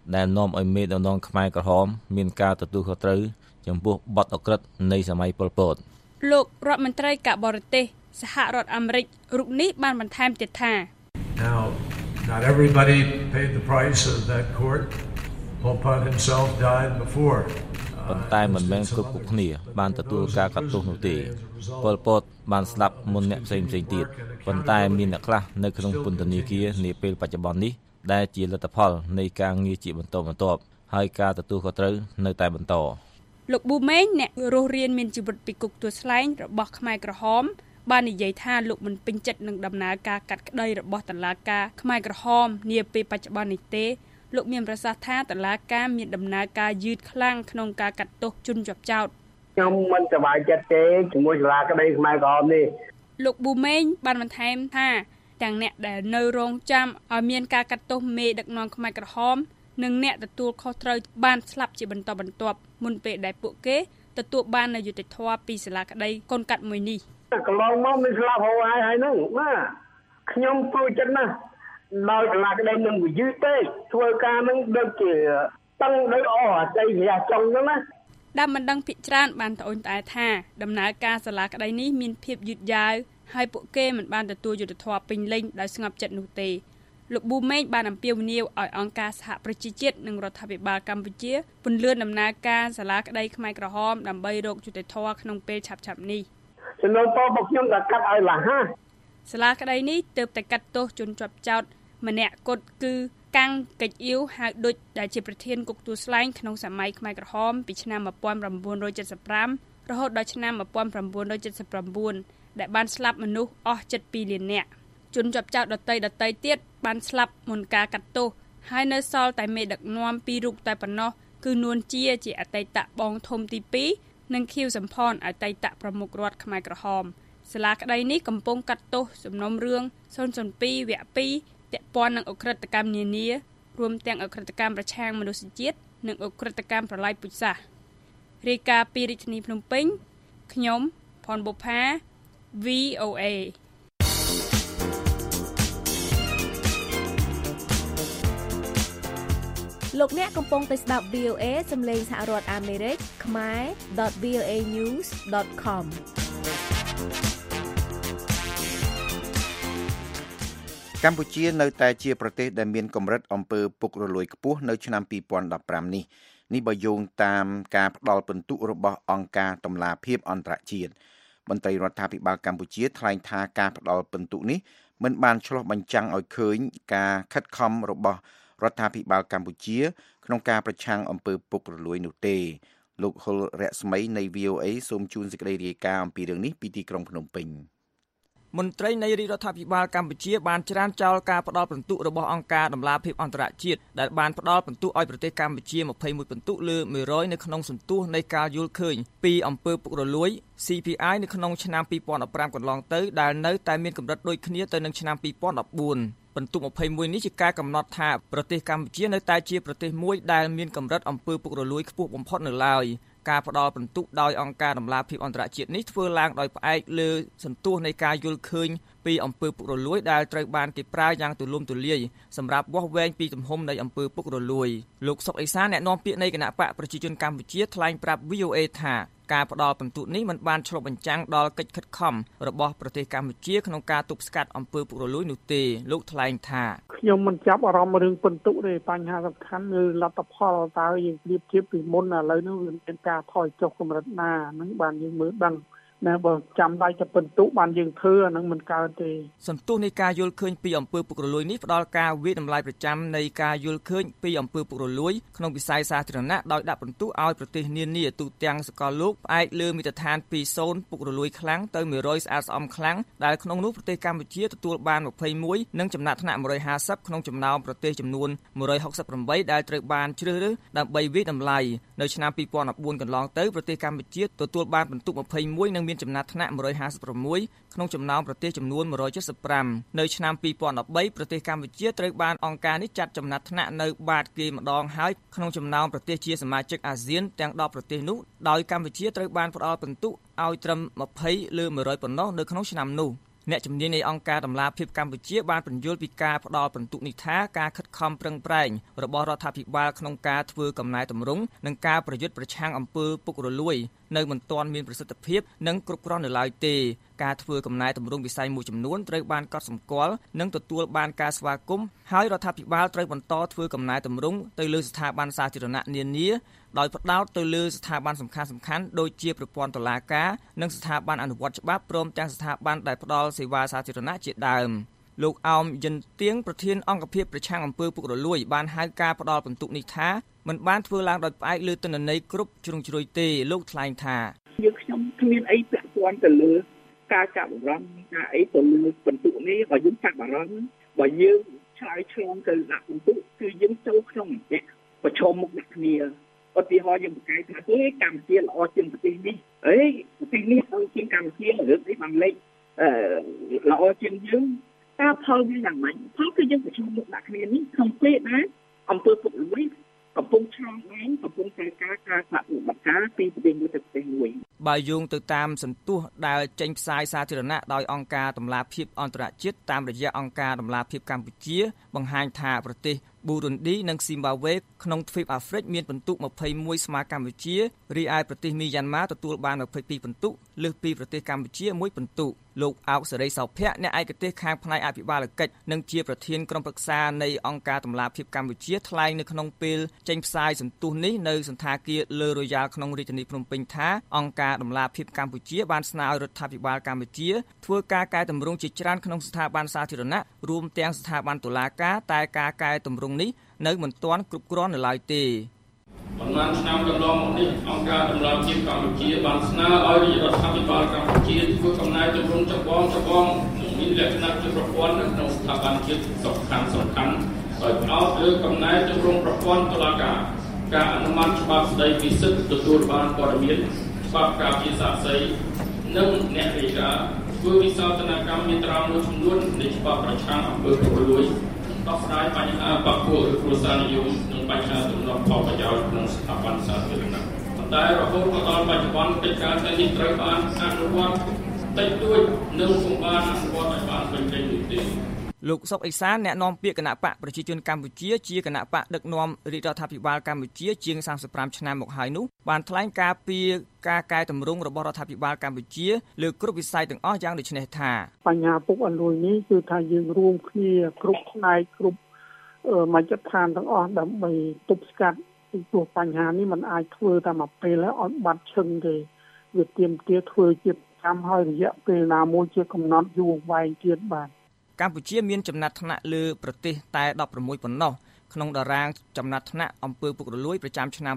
ដែលនាំឲ្យមេដឹកនាំខ្មែរក្រហមមានការទទួលខុសត្រូវចំពោះបទអក្រិតនៃសម័យប៉ុលពតលោករដ្ឋមន្ត្រីការបរទេសសហរដ្ឋអាមេរិករូបនេះបានបន្ថែមទៀតថា Now, not everybody paid the price of that court. Pol Pot himself died before. ប៉ុន្តែមិនមែនគ្រប់គ្នាបានទទួលការកាត់ទោសនោះទេប៉ុលពតបានស្លាប់មុនអ្នកផ្សេងទៀតប៉ុន្តែមានអ្នកខ្លះនៅក្នុងពន្ធនាគារនាពេលបច្ចុប្បន្ននេះដែលជាលទ្ធផលនៃការងារជាបន្តបន្ទាប់ហើយការទទួលខុសត្រូវនៅតែបន្តលោកប៊ូម៉េងអ្នករស់រានមានជីវិតពីគុកទួលស្លែងរបស់ខ្មែរក្រហមបាននិយាយថាលោកមិនពេញចិត្តនឹងដំណើរការកាត់ក្តីរបស់តុលាការខ្មែរក្រហមនាពេលបច្ចុប្បន្ននេះទេលោកមានប្រសាសន៍ថាតុលាការមានដំណើរការយឺតខ្លាំងក្នុងការកាត់ទោសជនជាប់ចោទខ្ញុំមិនសប្បាយចិត្តទេជាមួយតុលាការក្តីខ្មែរក្រហមនេះលោកប៊ូម៉េងបានបន្ថែមថាទាំងអ្នកដែលនៅរងចាំឲ្យមានការកាត់ទោសមេដឹកនាំខ្មែរក្រហមនិងអ្នកទទួលខុសត្រូវបានស្លាប់ជាបន្តបន្ទាប់មុនពេលដែលពួកគេទទួលបាននូវយុត្តិធម៌ពីសាលាក្តីកូនកាត់មួយនេះកន្លងមកមានស្លាប់ហូរហើយហ្នឹងណាខ្ញុំព្រួយចិត្តណាស់ដោយសាលាក្តីនឹងយឺតពេកធ្វើការនឹងដូចជាតឹងដោយអស់អតីតរះចុងហ្នឹងណាដើមមិនដឹងភាគច្រើនបានត្អូញត្អែថាដំណើរការសាលាក្តីនេះមានភាពយឺតយ៉ាវហើយពួកគេមិនបានទទួលយុត្តិធម៌ពេញលេញដោយស្ងប់ចិត្តនោះទេលោកប៊ូម៉េងបានអំពាវនាវឲ្យអង្គការសហប្រជាជាតិនិងរដ្ឋាភិបាលកម្ពុជាពន្លឿនដំណើរការសាលាក្តីខ្មែរក្រហមដើម្បីរកយុត្តិធម៌ក្នុងពេលឆាប់ៗនេះចំណុចតបខ្ញុំđãកាត់ឲ្យលះហាសាលាក្តីនេះទើបតែកាត់ទោសជនជាប់ចោទម្នាក់គត់គឺកាំងកិច្ចអ៊ីវហៅឌុចដែលជាប្រធានគុកទួលស្លែងក្នុងសម័យខ្មែរក្រហមពីឆ្នាំ1975រហូតដល់ឆ្នាំ1979ដែលបានស្លាប់មនុស្សអស់ជិត2លាននាក់ជនជាប់ចោទដទៃទៀតបានស្លាប់មុនការកាត់ទោសហើយនៅសល់តែមេដឹកនាំ2រូបតែប៉ុណ្ណោះគឺនួនជាអតីតបងធំទី2និងខៀវសំផនអតីតប្រមុខរដ្ឋខ្មែរក្រហមសាលាក្តីនេះកំពុងកាត់ទោសសំណុំរឿង002វគ្គ2ពាក់ព័ន្ធនឹងអក្រិតកម្មនានារួមទាំងអក្រិតកម្មប្រឆាំងមនុស្សជាតិនិងអក្រិតកម្មប្រល័យពូជសាសន៍រាយការណ៍ពីរាជធានីភ្នំពេញខ្ញុំផនបុប្ផា VOA លោកអ្នកកំពុងតែស្ដាប់ VOA សំឡេងសហរដ្ឋអាមេរិកខ្មែរ .voanews.com កម្ពុជានៅតែជាប្រទេសដែលមានកម្រិតអំពើពុករលួយខ្ពស់នៅឆ្នាំ2015នេះបើយោងតាមការផ្ដល់ពិន្ទុរបស់អង្គការតម្លាភាពអន្តរជាតិមន្ត្រីរដ្ឋាភិបាលកម្ពុជាថ្លែងថាការផ្ដល់ពិន្ទុនេះមិនបានឆ្លុះបញ្ចាំងឲ្យឃើញការខិតខំរបស់រដ្ឋាភិបាលកម្ពុជាក្នុងការប្រឆាំងអំពើពុករលួយនោះទេលោកហុលរស្មីនៃ VOA សូមជូនសេចក្តីរាយការណ៍អំពីរឿងនេះពីទីក្រុងភ្នំពេញមន្ត្រីនៃរាជរដ្ឋាភិបាលកម្ពុជាបានច្រានចោលការផ្ដល់ពិន្ទុរបស់អង្គការតម្លាភាពអន្តរជាតិដែលបានផ្ដល់ពិន្ទុឲ្យប្រទេសកម្ពុជា21ពិន្ទុលើ100នៅក្នុងសន្ទុះនៃការយល់ឃើញពីអំពើពុករលួយ CPI នៅក្នុងឆ្នាំ2015កន្លងទៅដែលនៅតែមានកម្រិតដូចគ្នាទៅនឹងឆ្នាំ2014ពិន្ទុ21នេះជាការកំណត់ថាប្រទេសកម្ពុជានៅតែជាប្រទេសមួយដែលមានកម្រិតអំពើពុករលួយខ្ពស់បំផុតនៅឡើយការផ្ដល់ពិន្ទុដោយអង្គការតម្លាភាពអន្តរជាតិនេះធ្វើឡើងដោយផ្អែកលើសន្ទុះនៃការយល់ឃើញពីអំពើពុករលួយដែលត្រូវបានគេប្រើយ៉ាងទូលំទូលាយសម្រាប់វាស់វែងពីទំហំនៃអំពើពុករលួយលោកសុកអេសានអ្នកនាំពាក្យនៃគណៈបកប្រជាជនកម្ពុជាថ្លែងប្រាប់ VOA ថាការផ្ដល់ពិន្ទុនេះមិនបានឆ្លុះបញ្ចាំងដល់កិច្ចខិតខំរបស់ប្រទេសកម្ពុជាក្នុងការទប់ស្កាត់អំពើពុករលួយនោះទេលោកថ្លែងថាខ្ញុំមិនចាប់អារម្មណ៍រឿងពិន្ទុទេបញ្ហាសំខាន់គឺលទ្ធផលតើយើងប្រៀបធៀបពីមុនឥឡូវនេះមានការថយចុះកម្រិតណាហ្នឹងបានយើងមើលដឹងណាបើចាំដៃតែពិន្ទុបានយើងធ្វើអានឹងមិនកើតទេសន្ទុះនៃការយល់ឃើញពីអំពើពុករលួយនេះផ្ដល់ការវិតម្លៃប្រចាំនៃការយល់ឃើញពីអំពើពុករលួយក្នុងវិស័យសាធារណៈដោយដាក់ពិន្ទុឲ្យប្រទេសនានាទូទាំងសកលលោកផ្អែកលើមាត្រដ្ឋានពី0ពុករលួយខ្លាំងទៅ100ស្អាតស្អំខ្លាំងដែលក្នុងនោះប្រទេសកម្ពុជាទទួលបាន21និងចំណាត់ថ្នាក់150ក្នុងចំណោមប្រទេសចំនួន168ដែលត្រូវបានជ្រើសរើសដើម្បីវិតម្លៃនៅឆ្នាំ2014កន្លងទៅប្រទេសកម្ពុជាទទួលបានពិន្ទុ21និងមានចំណាត់ថ្នាក់156ក្នុងចំណោមប្រទេសចំនួន175នៅឆ្នាំ2013ប្រទេសកម្ពុជាត្រូវបានអង្គការនេះចាត់ចំណាត់ថ្នាក់នៅបាតគេម្ដងហើយក្នុងចំណោមប្រទេសជាសមាជិកអាស៊ានទាំង10ប្រទេសនោះដោយកម្ពុជាត្រូវបានផ្ដល់ពិន្ទុឲ្យត្រឹម20លើ100ប៉ុណ្ណោះនៅក្នុងឆ្នាំនោះអ្នកជំនាញនៃអង្គការដំឡាភិបកម្ពុជាបានពន្យល់ពីការផ្ដល់បន្ទុកនេះថាការខិតខំប្រឹងប្រែងរបស់រដ្ឋាភិបាលក្នុងការធ្វើកំណែទម្រង់និងការប្រយុទ្ធប្រឆាំងអំពើពុករលួយនៅមិនទាន់មានប្រសិទ្ធភាពនិងគ្រប់គ្រាន់នៅឡើយទេការធ្វើកំណែទម្រង់វិស័យមួយចំនួនត្រូវបានកត់សម្គាល់និងទទួលបានការស្វាគមន៍ហើយរដ្ឋាភិបាលត្រូវបន្តធ្វើកំណែទម្រង់ទៅលើស្ថាប័នសាធារណៈនានាដោយផ្ដោតទៅលើស្ថាប័នសំខាន់ៗដូចជាប្រព័ន្ធតុលាការនិងស្ថាប័នអនុវត្តច្បាប់ព្រមទាំងស្ថាប័នដែលផ្ដល់សេវាសាធារណៈជាដើមលោកអោមយិនទៀងប្រធានអង្គភិបប្រឆាំងអំពើពុករលួយបានហៅការផ្ដល់បន្ទុកនេះថាមិនបានធ្វើឡើងដោយផ្អែកលើទិន្នន័យគ្រប់ជ្រុងជ្រោយទេលោកថ្លែងថាយើងខ្ញុំគ្មានអីពាក់ព័ន្ធទៅលើការចាប់អារម្មណ៍ការអីទៅលើបន្ទុកនេះបើយើងចាប់អារម្មណ៍បើយើងឆ្លើយឆ្លងទៅដាក់បន្ទុកគឺយើងចូលក្នុងប្រជុំមុខដាក់គ្នាឧទាហរណ៍យើងបង្ហាញថាកម្ពុជាល្អជាងប្រទេសនេះប្រទេសនេះល្អជាងកម្ពុជារឿងនេះបានលេខល្អជាងយើងតើផលវាយ៉ាងម៉េចផលគឺយើងប្រជុំមុខដាក់គ្នានេះក្នុងពេលដែលអំពើពុករលួយកំពុងឆ្លងដែនកំពុងតែការសហប្រតិបត្តិការពីប្រទេសមួយទៅប្រទេសមួយបើយោងទៅតាមសន្ទុះដែលចេញផ្សាយសាធារណៈដោយអង្គការតម្លាភាពអន្តរជាតិតាមរយៈអង្គការតម្លាភាពកម្ពុជាបង្ហាញថាប្រទេសប៊ូរុនឌីនិងស៊ីមបាវេក្នុងទ្វីបអាហ្វ្រិកមានបន្ទុក21ស្មើកម្ពុជារីឯប្រទេសមីយ៉ាន់ម៉ាទទួលបាន22បន្ទុកលើសពីប្រទេសកម្ពុជា1បន្ទុកលោកអោកសេរីសោភ័ក្រអ្នកឯកទេសខាងផ្នែកអភិបាលកិច្ចនិងជាប្រធានក្រុមប្រឹក្សានៃអង្គការតម្លាភាពកម្ពុជាថ្លែងនៅក្នុងពេលចេញផ្សាយសន្ទុះនេះនៅសន្តាគារលើរ៉ូយ៉ាល់ក្នុងរាជធានីភ្នំពេញថាអង្គការតម្លាភាពកម្ពុជាបានស្នើឲ្យរដ្ឋាភិបាលកម្ពុជាធ្វើការកែតម្រង់ជាច្រើនក្នុងស្ថាប័នសាធារណៈរួមទាំងស្ថាប័នតុលាការតែការកែតម្រង់នេះនៅមិនទាន់គ្រប់គ្រាន់នៅឡើយទេប៉ុន្មានឆ្នាំកន្លងមកនេះអង្គការតម្លាភាពកម្ពុជាបានស្នើឲ្យរដ្ឋាភិបាលកម្ពុជាធ្វើកំណែទម្រង់ចម្បងមានលក្ខណៈជាប្រព័ន្ធនៅក្នុងស្ថាប័នជាតិសំខាន់ដោយផ្ដោតលើកំណែទម្រង់ប្រព័ន្ធតុលាការការអនុម័តច្បាប់ស្តីពីសិទ្ធិទទួលបានព័ត៌មានច្បាប់ការពារសាក្សីនិងអ្នករាយការណ៍ធ្វើវិសោធនកម្មមាត្រាមួយចំនួននៃច្បាប់ប្រឆាំងអំពើពុករលួយដោះស្រាយបញ្ហាបព្វជិតគ្រួសារនិយមនិងបញ្ហាទំនាស់ផលប្រយោជន៍ក្នុងស្ថាប័នសាធារណៈប៉ុន្តែរហូតមកដល់បច្ចុប្បន្នកិច្ចការទាំងនេះត្រូវបានអនុវត្តតិចតួចនិងពុំបានអនុវត្តឲ្យបានពេញលេញនោះទេលោកសុកអេសានអ្នកនាំពាក្យគណៈបកប្រជាជនកម្ពុជាជាគណៈបកដឹកនាំរាជរដ្ឋាភិបាលកម្ពុជាជាង35ឆ្នាំមកហើយនោះបានថ្លែងការពីការកែតម្រង់របស់រដ្ឋាភិបាលកម្ពុជាលើគ្រប់វិស័យទាំងអស់យ៉ាងដូចនេះថាបញ្ហាពុករលួយនេះគឺថាយើងរួមគ្នាគ្រប់ផ្នែកគ្រប់មជ្ឈដ្ឋានទាំងអស់ដើម្បីទប់ស្កាត់ពីព្រោះបញ្ហានេះมันអាចធ្វើតែមួយពេលហើយអត់បាត់ឈឹងទេវាទាមទារធ្វើជាកម្មហើយរយៈពេលណាមួយជាកំណត់យូរវែងទៀតបាទកម្ពុជាមានចំណាត់ថ្នាក់លើប្រទេសតែ16ប៉ុណ្ណោះក្នុងតារាងចំណាត់ថ្នាក់អំពើពុករលួយប្រចាំឆ្នាំ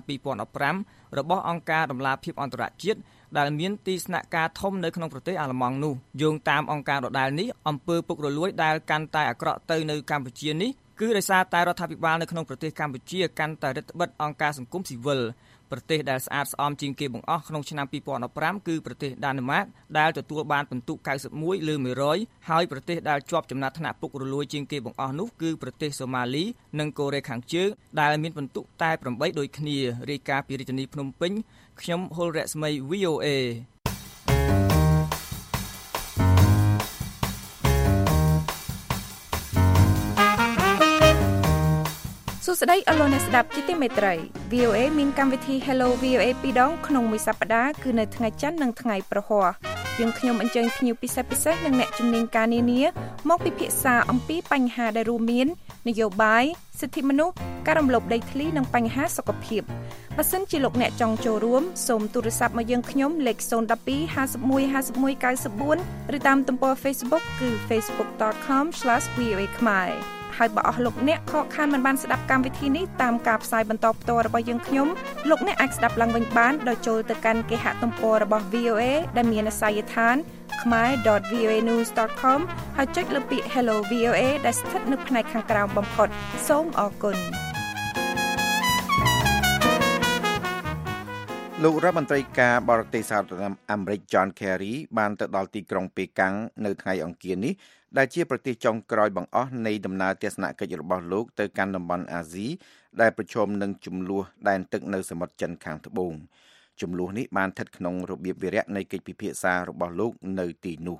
2015របស់អង្គការតម្លាភាពអន្តរជាតិដែលមានទីស្នាក់ការធំនៅក្នុងប្រទេសអាល្លឺម៉ង់នោះយោងតាមអង្គការដដែលនេះអំពើពុករលួយដែលកាន់តែអាក្រក់ទៅនៅកម្ពុជានេះគឺដោយសារតែរដ្ឋាភិបាលនៅក្នុងប្រទេសកម្ពុជាកាន់តែរឹតបន្តឹងអង្គការសង្គមស៊ីវិលប្រទេសដែលស្អាតស្អំជាងគេបង្អស់ក្នុងឆ្នាំ2015គឺប្រទេសដាណឺម៉ាកដែលទទួលបានពិន្ទុ91លើ100ហើយប្រទេសដែលជាប់ចំណាត់ថ្នាក់ពុករលួយជាងគេបង្អស់នោះគឺប្រទេសសូម៉ាលីនិងកូរ៉េខាងជើងដែលមានពិន្ទុតែ8ដូចគ្នារាយការណ៍ពីរាជធានីភ្នំពេញខ្ញុំហុលរស្មី VOA សួស្តីអស់លោកអ្នកស្ដាប់ជាទីមេត្រី VOA មានកម្មវិធី Hello VOA ពីរដងក្នុងមួយសប្តាហ៍គឺនៅថ្ងៃច័ន្ទនិងថ្ងៃប្រហ័សយើងខ្ញុំអញ្ជើញភ្ញៀវពិសេសនិងអ្នកជំនាញការនានាមកពិភាក្សាអំពីបញ្ហាដែលរួមមាននយោបាយសិទ្ធិមនុស្សការរំលោភដីធ្លីនិងបញ្ហាសុខភាពបើសិនជាលោកអ្នកចង់ចូលរួមសូមទូរស័ព្ទមកយើងខ្ញុំលេខ012 51 51 94ឬតាមទំព័រ Facebook គឺ facebook.com/voa ខ្មែរហើយបើអស់លោកអ្នកខកខានមិនបានស្ដាប់កម្មវិធីនេះតាមការផ្សាយបន្តផ្ទាល់របស់យើងខ្ញុំលោកអ្នកអាចស្ដាប់ឡើងវិញបានដោយចូលទៅកាន់គេហទំព័ររបស់ VOA ដែលមានអាសយដ្ឋាន khmer.voanews.com ហើយចុចលើពាក្យ Hello VOA ដែលស្ថិតនៅផ្នែកខាងក្រោមបំផុតសូមអរគុណលោករដ្ឋមន្ត្រីការបរទេសសហរដ្ឋអាមេរិក John Kerry បានទៅដល់ទីក្រុងប៉េកាំងនៅថ្ងៃអង្គារនេះដែលជាប្រទេសចុងក្រោយបង្អស់នៃដំណើរទស្សនកិច្ចរបស់លោកទៅកាន់តំបន់អាស៊ីដែលប្រឈមនឹងជម្លោះដែនទឹកនៅសមុទ្រចិនខាងត្បូងជម្លោះនេះបានស្ថិតក្នុងរបៀបវារៈនៃកិច្ចពិភាក្សារបស់លោកនៅទីនោះ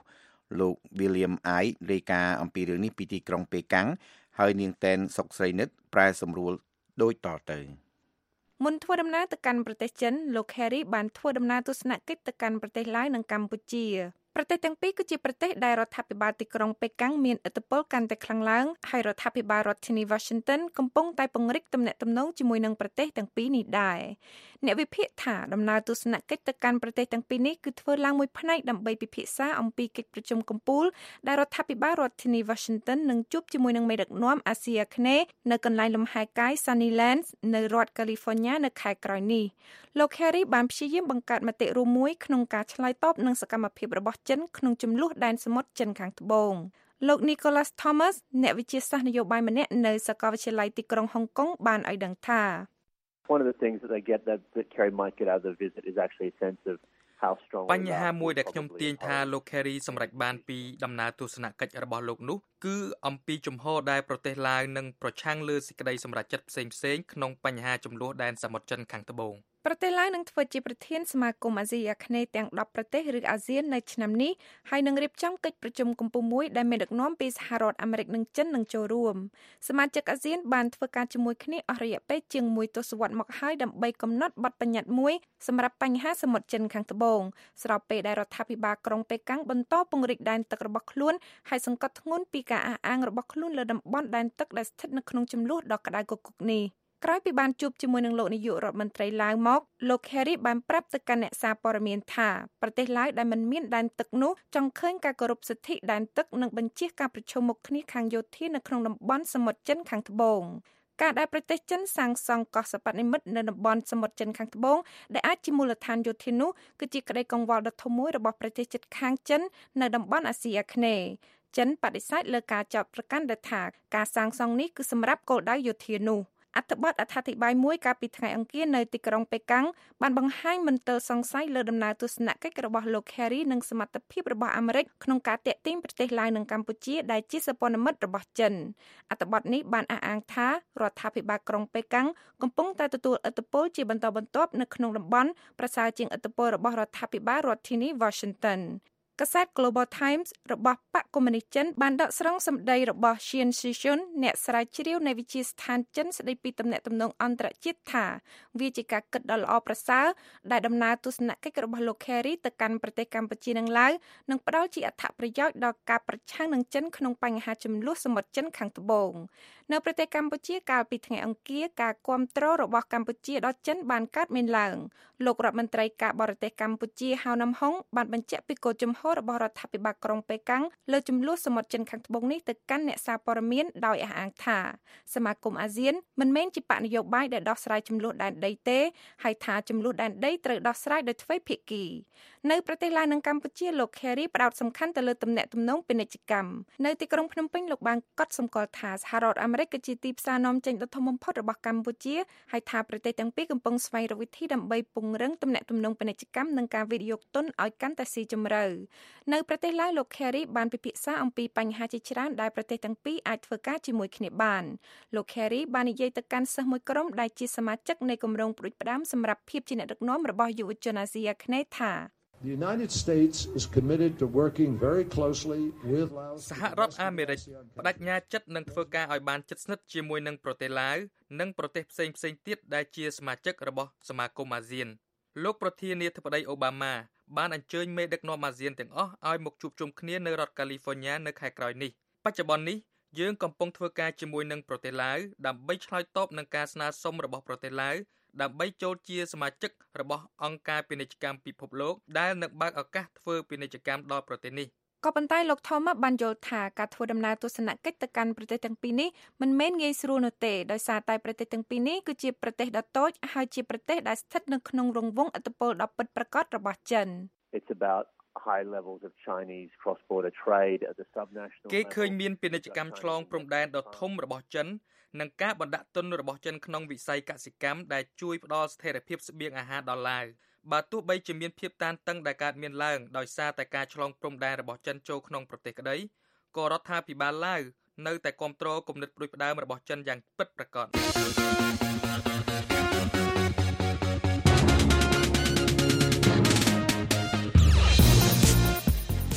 លោក William I រាយការណ៍អំពីរឿងនេះពីទីក្រុងប៉េកាំងហើយនាងតែនសុកស្រីនិតប្រែសម្រួលដូចតទៅមុនធ្វើដំណើរទៅកាន់ប្រទេសចិនលោក Kerry បានធ្វើដំណើរទស្សនកិច្ចទៅកាន់ប្រទេសឡាវនិងកម្ពុជាប្រទេសទាំងពីរគឺជាប្រទេសដែលរដ្ឋាភិបាលទីក្រុងប៉េកាំងមានឥទ្ធិពលកាន់តែខ្លាំងឡើងហើយរដ្ឋាភិបាលរដ្ឋធានី Washington កំពុងតែពង្រីកទំនាក់ទំនងជាមួយនឹងប្រទេសទាំងពីរនេះដែរអ្នកវិភាគថាដំណើរទស្សនកិច្ចទៅកាន់ប្រទេសទាំងពីរនេះគឺធ្វើឡើងមួយផ្នែកដើម្បីពិភាក្សាអំពីកិច្ចប្រជុំកំពូលដែលរដ្ឋាភិបាលរដ្ឋធានី Washington នឹងជួបជាមួយនឹងមេដឹកនាំអាស៊ីអាគ្នេយ៍នៅកន្លែងលំហែកាយ Sunnylands នៅរដ្ឋ California នៅខែក្រោយនេះលោក Kerry បានព្យាយាមបង្កើតមតិរួមមួយក្នុងការឆ្លើយតបនឹងសកម្មភាពរបស់ចិនក្នុងចំនួនដែនសមុទ្រចិនខាងត្បូងលោក Nicholas Thomas អ្នកវិទ្យាសាស្ត្រនយោបាយម្នាក់នៅសាកលវិទ្យាល័យទីក្រុងហុងកុងបានឲ្យដឹងថា One of the things that they get that Kerry might get out of the visit is actually a sense of how strong បញ្ហាមួយដែលខ្ញុំទាញថាលោក Kerry សម្រេចបានពីដំណើរទស្សនកិច្ចរបស់លោកនោះគឺអំពីជំហរដែលប្រទេសឡាវនឹងប្រឆាំងលើសេចក្តីសម្រេចចិត្តផ្សេងៗក្នុងបញ្ហាចំនួនដែនសមុទ្រចិនខាងត្បូងប្រទេសឡាវនឹងធ្វើជាប្រធានសមាគមអាស៊ីអាគ្នេយ៍ទាំង10ប្រទេសឬអាស៊ាននៅឆ្នាំនេះហើយនឹងរៀបចំកិច្ចប្រជុំកំពូលមួយដែលមានដឹកនាំពីសហរដ្ឋអាមេរិកនិងចិននឹងចូលរួមសមាជិកអាស៊ានបានធ្វើការជាមួយគ្នាអស់រយៈពេលជាង1ទសវត្សរ៍មកហើយដើម្បីកំណត់បទបញ្ញត្តិមួយសម្រាប់បញ្ហាសមុទ្រចិនខាងត្បូងស្របពេលដែលរដ្ឋាភិបាលក្រុងប៉េកាំងបន្តពង្រីកដែនទឹករបស់ខ្លួនហើយសង្កត់ធ្ងន់ពីការអះអាងរបស់ខ្លួនលើតំបន់ដែនទឹកដែលស្ថិតនៅក្នុងចំនួនដ៏ក្តៅគគុកនេះក្រោយពីបានជួបជាមួយនឹងលោកនាយករដ្ឋមន្ត្រីឡាវមកលោក Kerry បានប្រាប់ទៅកាន់អ្នកសារព័ត៌មានថាប្រទេសឡាវដែលមិនមានដែនទឹកនោះចង់ឃើញការគោរពសិទ្ធិដែនទឹកនិងបញ្ជាការប្រជុំមុខគ្នាខាងយោធានៅក្នុងតំបន់សមុទ្រចិនខាងត្បូងការដែលប្រទេសចិនសាងសង់កោះសិប្បនិមិត្តនៅតំបន់សមុទ្រចិនខាងត្បូងដែលអាចជាមូលដ្ឋានយោធានោះគឺជាក្តីកង្វល់ដ៏ធំមួយរបស់ប្រទេសជិតខាងចិននៅតំបន់អាស៊ីអាគ្នេយ៍ចិនបដិសេធលើការចោទប្រកាន់ដែលថាការសាងសង់នេះគឺសម្រាប់គោលដៅយោធានោះអត្ថបទអត្ថាធិប្បាយមួយកាលពីថ្ងៃអង្គារនៅទីក្រុងប៉េកាំងបានបង្ហាញមន្ទិលសង្ស័យលើដំណើរទស្សនកិច្ចរបស់លោក Kerry និងសមត្ថភាពរបស់អាមេរិកក្នុងការទាក់ទាញប្រទេសឡាវនិងកម្ពុជាដែលជាសព្វនមិត្តរបស់ចិនអត្ថបទនេះបានអះអាងថារដ្ឋាភិបាលក្រុងប៉េកាំងកំពុងតែទទួលឥទ្ធិពលជាបន្តបន្ទាប់នៅក្នុងតំបន់ប្រសើរជាងឥទ្ធិពលរបស់រដ្ឋាភិបាលរដ្ឋធានី Washingtonកាសែត Global Times របស់បកកុម្មុយនីសចិនបានដកស្រង់សម្ដីរបស់ Xian Shishun អ្នកស្រាវជ្រាវនៃវិទ្យាស្ថានចិនស្ដីពីទំនាក់ទំនងអន្តរជាតិថាវាជាការគិតដ៏ល្អប្រសើរដែលដំណើរទស្សនកិច្ចរបស់លោក Kerry ទៅកាន់ប្រទេសកម្ពុជានិងឡាវនឹងផ្ដល់ជាអត្ថប្រយោជន៍ដល់ការប្រឆាំងនឹងចិនក្នុងបញ្ហាជម្លោះសមុទ្រចិនខាងត្បូងនៅប្រទេសកម្ពុជាកាលពីថ្ងៃអង្គារការគាំទ្ររបស់កម្ពុជាដល់ចិនបានកើតមានឡើងលោករដ្ឋមន្ត្រីការបរទេសកម្ពុជាហៅណាំហុងបានបញ្ជាក់ពីគោលជំហររបស់រដ្ឋាភិបាលក្រុងប៉េកាំងលើចំនួនសមុទ្រចិនខាងត្បូងនេះទៅកាន់អ្នកសារព័ត៌មានដោយអះអាងថាសមាគមអាស៊ានមិនមែនជាបកនយោបាយដែលដោះស្រាយចំនួនដែនដីទេហើយថាចំនួនដែនដីត្រូវដោះស្រាយដោយទ្វេភាគីនៅប្រទេសឡាវនិងកម្ពុជាលោក Kerry ផ្ដោតសំខាន់ទៅលើទំនាក់ទំនងពាណិជ្ជកម្មនៅទីក្រុងភ្នំពេញលោកបានកត់សម្គាល់ថាសហរដ្ឋអាមេរិកគឺជាទីផ្សារនាំចេញដ៏ធំបំផុតរបស់កម្ពុជាហើយថាប្រទេសទាំងពីរកំពុងស្វែងរកវិធីដើម្បីពង្រឹងទំនាក់ទំនងពាណិជ្ជកម្មនិងការវិនិយោគទុនឲ្យកាន់តែស៊ីជម្រៅនៅប្រទេសឡាវលោក Kerry បានពិភាក្សាអំពីបញ្ហាជាច្រើនដែលប្រទេសទាំងពីរអាចធ្វើការជាមួយគ្នាបានលោក Kerry បាននិយាយទៅកាន់សិស្សមួយក្រុមដែលជាសមាជិកនៃគម្រោងផ្ដួចផ្ដើមសម្រាប់ភាពជាអ្នកដឹកនាំរបស់យុវជនអាស៊ីអាគ្នេយ៍ថា The United States is committed to working very closely with Laos. សហរដ្ឋអាមេរិកបដិញ្ញាចិត្តនឹងធ្វើការឲ្យបានជិតស្និទ្ធជាមួយនឹងប្រទេសឡាវនិងប្រទេសផ្សេងៗទៀតដែលជាសមាជិករបស់សមាគមអាស៊ានលោកប្រធានាធិបតីអូបាម៉ាបានអញ្ជើញមេដឹកនាំអាស៊ានទាំងអស់ឲ្យមកជួបជុំគ្នានៅរដ្ឋ California នៅខែក្រោយនេះបច្ចុប្បន្ននេះយើងកំពុងធ្វើការជាមួយនឹងប្រទេសឡាវដើម្បីឆ្លើយតបនឹងការស្នើសុំរបស់ប្រទេសឡាវដើម្បីចូលជាសមាជិករបស់អង្គការពាណិជ្ជកម្មពិភពលោកដែលនឹងបើកឱកាសធ្វើពាណិជ្ជកម្មដល់ប្រទេសនេះក៏ប៉ុន្តែលោក Thomas បានយល់ថាការធ្វើដំណើរទស្សនកិច្ចទៅកាន់ប្រទេសទាំងពីរនេះមិនមែនងាយស្រួលនោះទេដោយសារតែប្រទេសទាំងពីរនេះគឺជាប្រទេសដ៏តូចហើយជាប្រទេសដែលស្ថិតនៅក្នុងរង្វង់ឥទ្ធិពលដ៏ពិតប្រាកដរបស់ចិន It's about high levels of Chinese cross-border trade at the subnational គេឃើញមានពាណិជ្ជកម្មឆ្លងព្រំដែនដ៏ធំរបស់ចិននិងការបណ្ដាក់ទុនរបស់ចិនក្នុងវិស័យកសិកម្មដែលជួយផ្ដល់ស្ថិរភាពស្បៀងអាហារដល់ឡាវបើទោះបីជាមានភាពតានតឹងដែលកើតមានឡើងដោយសារតែការឆ្លងព្រំដែនរបស់ចិនចូលក្នុងប្រទេសក្តីក៏រដ្ឋាភិបាលឡាវនៅតែគាំទ្រគំនិតផ្ដួចផ្ដើមរបស់ចិនយ៉ាងពិតប្រាកដ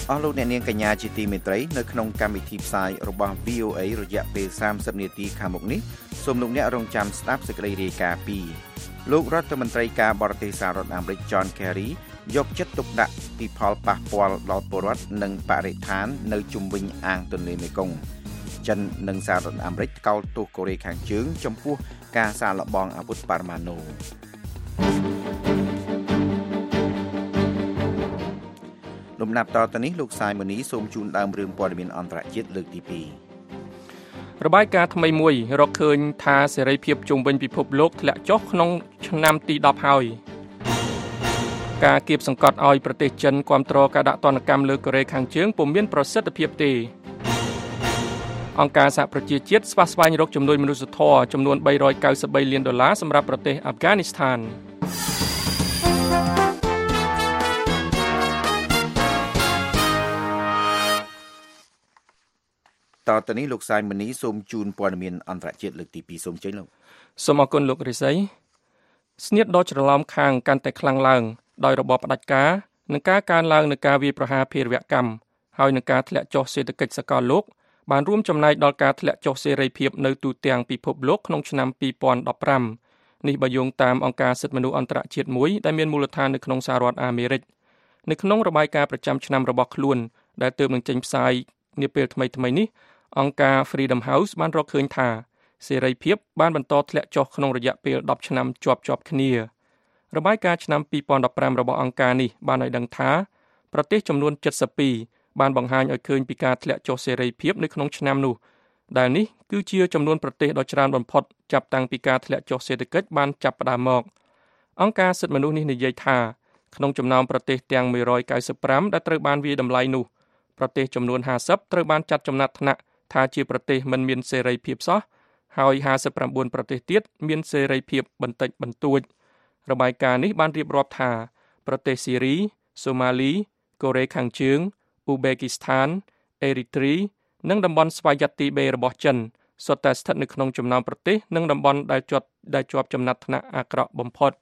អស់លោកអ្នកនាងកញ្ញាជាទីមេត្រីនៅក្នុងកម្មវិធីផ្សាយរបស់ VOA រយៈពេល30នាទីខាងមុខនេះសូមលោកអ្នករងចាំស្ដាប់សេចក្តីរាយការណ៍ពីលោករដ្ឋមន្ត្រីការបរទេសសហរដ្ឋអាមេរិក John Kerry យកចិត្តទុកដាក់ពីផលប៉ះពាល់ដល់ពលរដ្ឋនិងបរិស្ថាននៅជុំវិញអាងទន្លេមេគង្គចិននិងសហរដ្ឋអាមេរិកថ្កោលទោសកូរ៉េខាងជើងចំពោះការសាកល្បងអាវុធបរមាណូលំដាប់តទៅនេះលោកសាយម៉ូនីសូមជូនដើមរឿងព័ត៌មានអន្តរជាតិលើកទី2 របាយការណ៍ថ្មីមួយរកឃើញថាសេរីភាពជុំវិញពិភពលោកធ្លាក់ចុះក្នុងឆ្នាំទី10ហើយការគៀបសង្កត់ឲ្យប្រទេសចិនគាំទ្រការដាក់ទណ្ឌកម្មលើកូរ៉េខាងជើងពុំមានប្រសិទ្ធភាពទេអង្គការសហប្រជាជាតិស្វះស្វែងរកជំនួយមនុស្សធម៌ចំនួន$393 លានសម្រាប់ប្រទេសអាហ្វហ្គានីស្ថានតទៅនេះលោកសាយម៉ូនីសូមជូនព័ត៌មានអន្តរជាតិលើកទី2សូមជើញលោកសូមអរគុណលោករិស័យស្នៀតដ៏ច្រឡំខាងកាន់តែខ្លាំងឡើងដោយរបបផ្ដាច់ការនិងការកើនឡើងនៃការវាយប្រហារភេរវកម្មហើយនឹងការធ្លាក់ចុះសេដ្ឋកិច្ចសកលលោកបានរួមចំណែកដល់ការធ្លាក់ចុះសេរីភាពនៅទូទាំងពិភពលោកក្នុងឆ្នាំ2015នេះបើយោងតាមអង្គការសិទ្ធិមនុស្សអន្តរជាតិមួយដែលមានមូលដ្ឋាននៅក្នុងសហរដ្ឋអាមេរិកនៅក្នុងរបាយការណ៍ប្រចាំឆ្នាំរបស់ខ្លួនដែលទើបនឹងចេញផ្សាយនាពេលថ្មីៗនេះអង្គការ Freedom House បានរកឃើញថាសេរីភាពបានបន្តធ្លាក់ចុះក្នុងរយៈពេល10ឆ្នាំជាប់គ្នារបាយការណ៍ឆ្នាំ2015របស់អង្គការនេះបានឲ្យដឹងថាប្រទេសចំនួន72បានបង្ហាញឲ្យឃើញពីការធ្លាក់ចុះសេរីភាពនៅក្នុងឆ្នាំនោះដែលនេះគឺជាចំនួនប្រទេសដ៏ច្រើនបំផុតចាប់តាំងពីការធ្លាក់ចុះសេដ្ឋកិច្ចបានចាប់ផ្ដើមមកអង្គការសិទ្ធិមនុស្សនេះនិយាយថាក្នុងចំណោមប្រទេសទាំង195ដែលត្រូវបានវាយតម្លៃនោះប្រទេសចំនួន50ត្រូវបានចាត់ចំណាត់ថ្នាក់ថាជាប្រទេសមិនមានសេរីភាពសោះហើយ59ប្រទេសទៀតមានសេរីភាពបន្តិចបន្តួចរបាយការណ៍នេះបានរៀបរាប់ថាប្រទេសស៊ីរីសូម៉ាលីកូរ៉េខាងជើងអ៊ូបេគីស្ថានអេរីត្រី និងតំបន់ស្វយ័តទីបេរបស់ចិនសុទ្ធតែស្ថិតនៅក្នុងចំណោមប្រទេសនិងតំបន់ដែលជាប់ចំណាត់ថ្នាក់អាក្រក់បំផុត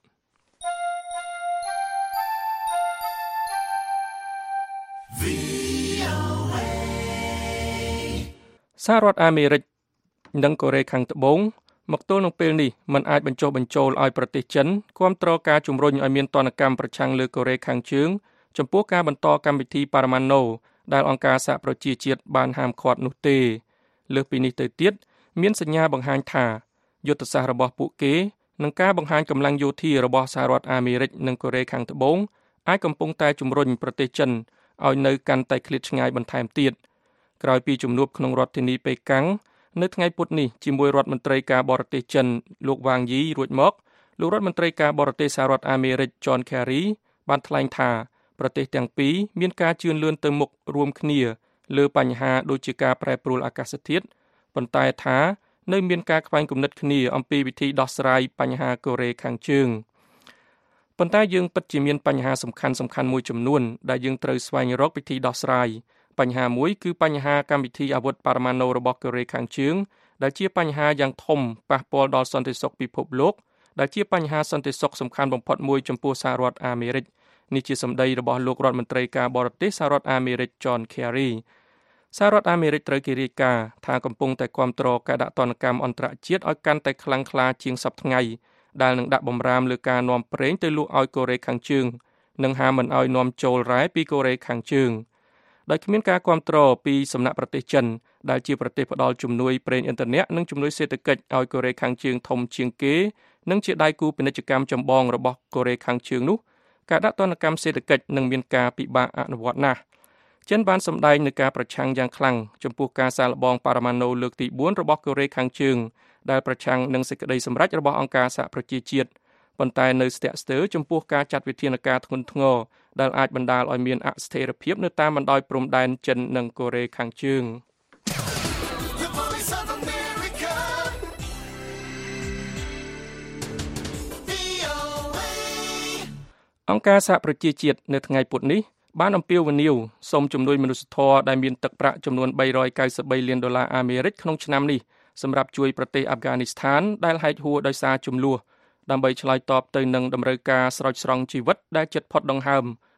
សហរដ្ឋអាមេរិកនិងកូរ៉េខាងត្បូងមកទល់នឹងពេលនេះมันអាចបញ្ចុះបញ្ចូលឲ្យប្រទេសចិនគាំទ្រការជំរុញឲ្យមានទណ្ឌកម្មប្រឆាំងលើកូរ៉េខាងជើងចំពោះការបន្តកម្មវិធីបរមាណូដែលអង្គការសហប្រជាជាតិបានហាមឃាត់នោះទេលើសពីនេះទៅទៀតមានសញ្ញាបង្ហាញថាយុទ្ធសាស្ត្ររបស់ពួកគេនិងការបង្ហាញកម្លាំងយោធារបស់សហរដ្ឋអាមេរិកនិងកូរ៉េខាងត្បូងអាចកំពុងតែជំរុញប្រទេសចិនឲ្យនៅកាន់តែឃ្លាតឆ្ងាយបន្ថែមទៀតក្រោយពីជំនួបក្នុងរដ្ឋធានីប៉េកាំងនៅថ្ងៃពុធនេះជាមួយរដ្ឋមន្ត្រីការបរទេសចិនលោកវ៉ាងយីរួចមកលោករដ្ឋមន្ត្រីការបរទេសសហរដ្ឋអាមេរិក John Kerry បានថ្លែងថាប្រទេសទាំងពីរមានការជឿនលឿនទៅមុខរួមគ្នាលើបញ្ហាដូចជាការប្រែប្រួលអាកាសធាតុប៉ុន្តែថានៅមានការខ្វែងគំនិតគ្នាអំពីវិធីដោះស្រាយបញ្ហាកូរ៉េខាងជើងប៉ុន្តែយើងពិតជាមានបញ្ហាសំខាន់មួយចំនួនដែលយើងត្រូវស្វែងរកវិធីដោះស្រាយបញ្ហាមួយគឺបញ្ហាកម្មវិធីអាវុធបរមាណូរបស់កូរ៉េខាងជើងដែលជាបញ្ហាយ៉ាងធំប៉ះពាល់ដល់សន្តិសុខពិភពលោកដែលជាបញ្ហាសន្តិសុខសំខាន់បំផុតមួយចំពោះសហរដ្ឋអាមេរិកនេះជាសម្ដីរបស់លោករដ្ឋមន្ត្រីការបរទេសសហរដ្ឋអាមេរិក John Kerry សហរដ្ឋអាមេរិកត្រូវគេរាយការណ៍ថាកំពុងតែគាំទ្រការដាក់ទណ្ឌកម្មអន្តរជាតិឲ្យកាន់តែខ្លាំងក្លាជាងសប្តាហ៍ថ្ងៃដែលនឹងដាក់បំរាមលើការនាំប្រេងទៅលក់ឲ្យកូរ៉េខាងជើងនិងហាមមិនឲ្យនាំចូលរ៉ែពីកូរ៉េខាងជើងដោយគ្មានការគាំទ្រពីសំណាក់ប្រទេសចិនដែលជាប្រទេសផ្ដល់ជំនួយប្រេងឥន្ធនៈនិងជំនួយសេដ្ឋកិច្ចឲ្យកូរ៉េខាងជើងធំជាងគេនិងជាដៃគូពាណិជ្ជកម្មចម្បងរបស់កូរ៉េខាងជើងនោះការដាក់ទណ្ឌកម្មសេដ្ឋកិច្ចនឹងមានការពិបាកអនុវត្តណាស់ចិនបានសម្ដែងនឹងការប្រឆាំងយ៉ាងខ្លាំងចំពោះការសាកល្បងបរមាណូលើកទី4របស់កូរ៉េខាងជើងដែលប្រឆាំងនឹងសេចក្តីសម្រេចរបស់អង្គការសហប្រជាជាតិប៉ុន្តែនៅស្ទាក់ស្ទើរចំពោះការចាត់វិធានការធ្ងន់ធ្ងរដែលអាចបណ្ដាលឲ្យមានអស្ថិរភាពនៅតាមបណ្ដោយព្រំដែនចិននិងកូរ៉េខាងជើងអង្គការសហប្រជាជាតិនៅថ្ងៃពុធនេះបានអំពាវនាវសូមជំនួយមនុស្សធម៌ដែលមានទឹកប្រាក់ចំនួន$393 លានអាមេរិកក្នុងឆ្នាំនេះសម្រាប់ជួយប្រទេសអាហ្វហ្គានីស្ថានដែលហែកហួរដោយសារជម្លោះដើម្បីឆ្លើយតបទៅនឹងតម្រូវការស្រោចស្រង់ជីវិតដែលជិតផុតដង្ហើម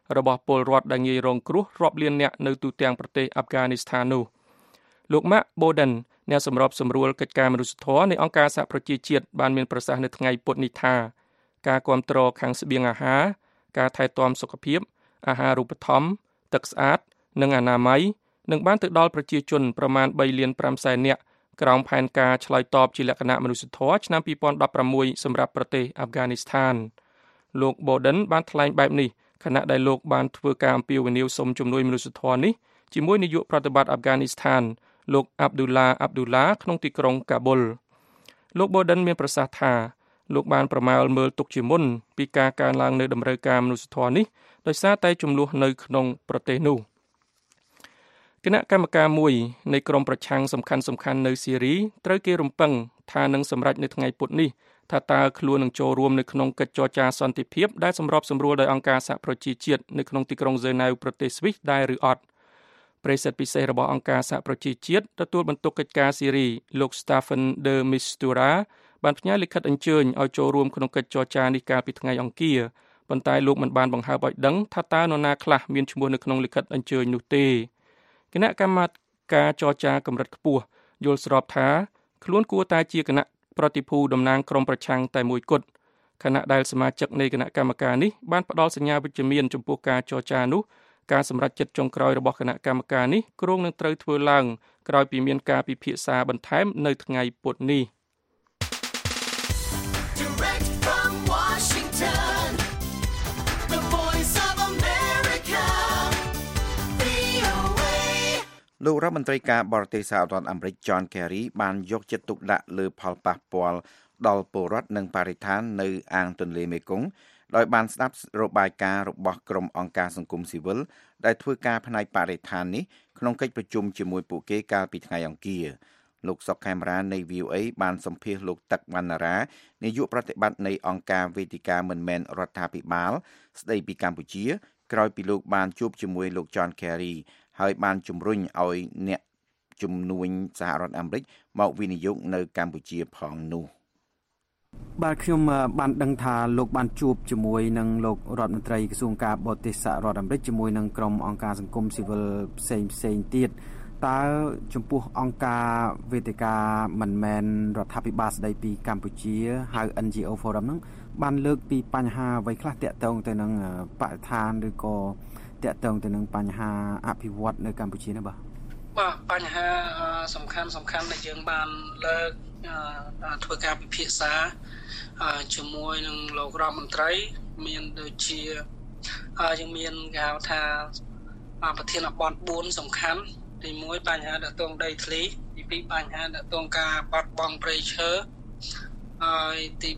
របស់ពលរដ្ឋដែលងាយរងគ្រោះរាប់លានអ្នកនៅទូទាំងប្រទេសអាហ្វហ្គានីស្ថាននោះលោក Mark Bowden អ្នកសម្របសម្រួលកិច្ចការមនុស្សធម៌នៃអង្គការសហប្រជាជាតិបានមានប្រសាសន៍នៅថ្ងៃពុធនេះថាការគាំទ្រខាងស្បៀងអាហារការថែទាំសុខភាពអាហារូបត្ថម្ភទឹកស្អាតនិងអនាម័យនឹងបានទៅដល់ប្រជាជនប្រមាណ 3.5 សែននាក់ក្រោមផែនការឆ្លើយតបជាលក្ខណៈមនុស្សធម៌ឆ្នាំ 2016 សម្រាប់ប្រទេសអាហ្វហ្គានីស្ថានលោក Bowden បានថ្លែងបែបនេះខណៈដែលលោកបានធ្វើការអំពាវនាវសុំជំនួយមនុស្សធម៌នេះជាមួយនាយកប្រតិបត្តិអាហ្វហ្គានីស្ថានលោក Abdullah ក្នុងទីក្រុងកាប៊ុលលោក Bowden មានប្រសាសន៍ថាលោកបានប្រមាលមើលទុកជាមុនពីការកើនឡើងនៃតម្រូវការមនុស្សធម៌នេះដោយសារតែចំនួននៅក្នុងប្រទេសនោះគណៈកម្មការមួយនៃក្រមប្រឆាំងសំខាន់នៅស៊ីរីត្រូវគេរំពឹងថានឹងសម្រេចនៅថ្ងៃពុធនេះថាតើខ្លួននឹងចូលរួមនៅក្នុងកិច្ចចរចាសន្តិភាពដែលសម្របសម្រួលដោយអង្គការសហប្រជាជាតិនៅក្នុងទីក្រុងហ្សឺណែវប្រទេសស្វីសដែរឬអត់ប្រធានពិសេសរបស់អង្គការសហប្រជាជាតិទទួលបន្ទុកកិច្ចការស៊ីរីលោក Staffan de Mistura បានផ្ញើលិខិតអញ្ជើញឲ្យចូលរួមក្នុងកិច្ចចរចានេះកាលពីថ្ងៃអង្គារប៉ុន្តែលោកមិនបានបង្ហើបឲ្យដឹងថាតើនរណាខ្លះមានឈ្មោះនៅក្នុងលិខិតអញ្ជើញនោះទេគណៈកម្មការចរចាកម្រិតខ្ពស់យល់ស្របថាខ្លួនគួរតែជាគណៈប្រតិភូតំណាងក្រុមប្រឆាំងតែមួយគត់ខណៈដែលសមាជិកនៃគណៈកម្មការនេះបានផ្ដល់សញ្ញាវិជ្ជមានចំពោះការចរចានោះការសម្រេចចិត្តចុងក្រោយរបស់គណៈកម្មការនេះគ្រោងនឹងត្រូវធ្វើឡើងក្រោយពីមានការពិភាក្សាបន្ថែមនៅថ្ងៃពុធនេះលោករដ្ឋមន្ត្រីការបរទេសសហរដ្ឋអាមេរិក John Kerry បានយកចិត្តទុកដាក់លើផលប៉ះពាល់ដល់ពលរដ្ឋនិងបរិស្ថាននៅអាងទន្លេមេគង្គដោយបានស្ដាប់របាយការណ៍របស់ក្រុមអង្គការសង្គមស៊ីវិលដែលធ្វើការផ្នែកបរិស្ថាននេះក្នុងកិច្ចប្រជុំជាមួយពួកគេកាលពីថ្ងៃអង្គារលោកសុកខេមរានៃ VOA បានសម្ភាសន៍លោកទឹកវណ្ណារានាយកប្រតិបត្តិនៃអង្គការវេទិកាមិនមែនរដ្ឋាភិបាលស្ដីពីកម្ពុជាក្រោយពីលោកបានជួបជាមួយលោក John Kerry ហើយបានជំរុញឲ្យអ្នកជំនួញសហរដ្ឋអាមេរិកមកវិនិយោគនៅកម្ពុជាផងនោះបាទខ្ញុំបានដឹងថាលោកបានជួបជាមួយនឹងលោករដ្ឋមន្ត្រីក្រសួងការបរទេសសហរដ្ឋអាមេរិកជាមួយនឹងក្រុមអង្គការសង្គមស៊ីវិលផ្សេងទៀតតើចំពោះអង្គការវេទិកាមិនមែនរដ្ឋាភិបាលស្ដីពីកម្ពុជាហៅ NGO Forum ហ្នឹងបានលើកពីបញ្ហាអ្វីខ្លះតាក់ទងទៅនឹងបរិស្ថានឬក៏តាក់ទងទៅនឹងបញ្ហាអភិវឌ្ឍនៅកម្ពុជានេះបាទបញ្ហាសំខាន់ដែលយើងបានលើកធ្វើការពិភាក្សាជាមួយនឹងលោករដ្ឋមន្ត្រីមានដូចជាយើងមានគេហៅថាប្រធានបទ4សំខាន់ទី1បញ្ហាទាក់ទងដីធ្លីទី2បញ្ហាទាក់ទងការបាត់បង់ព្រៃឈើហើយទី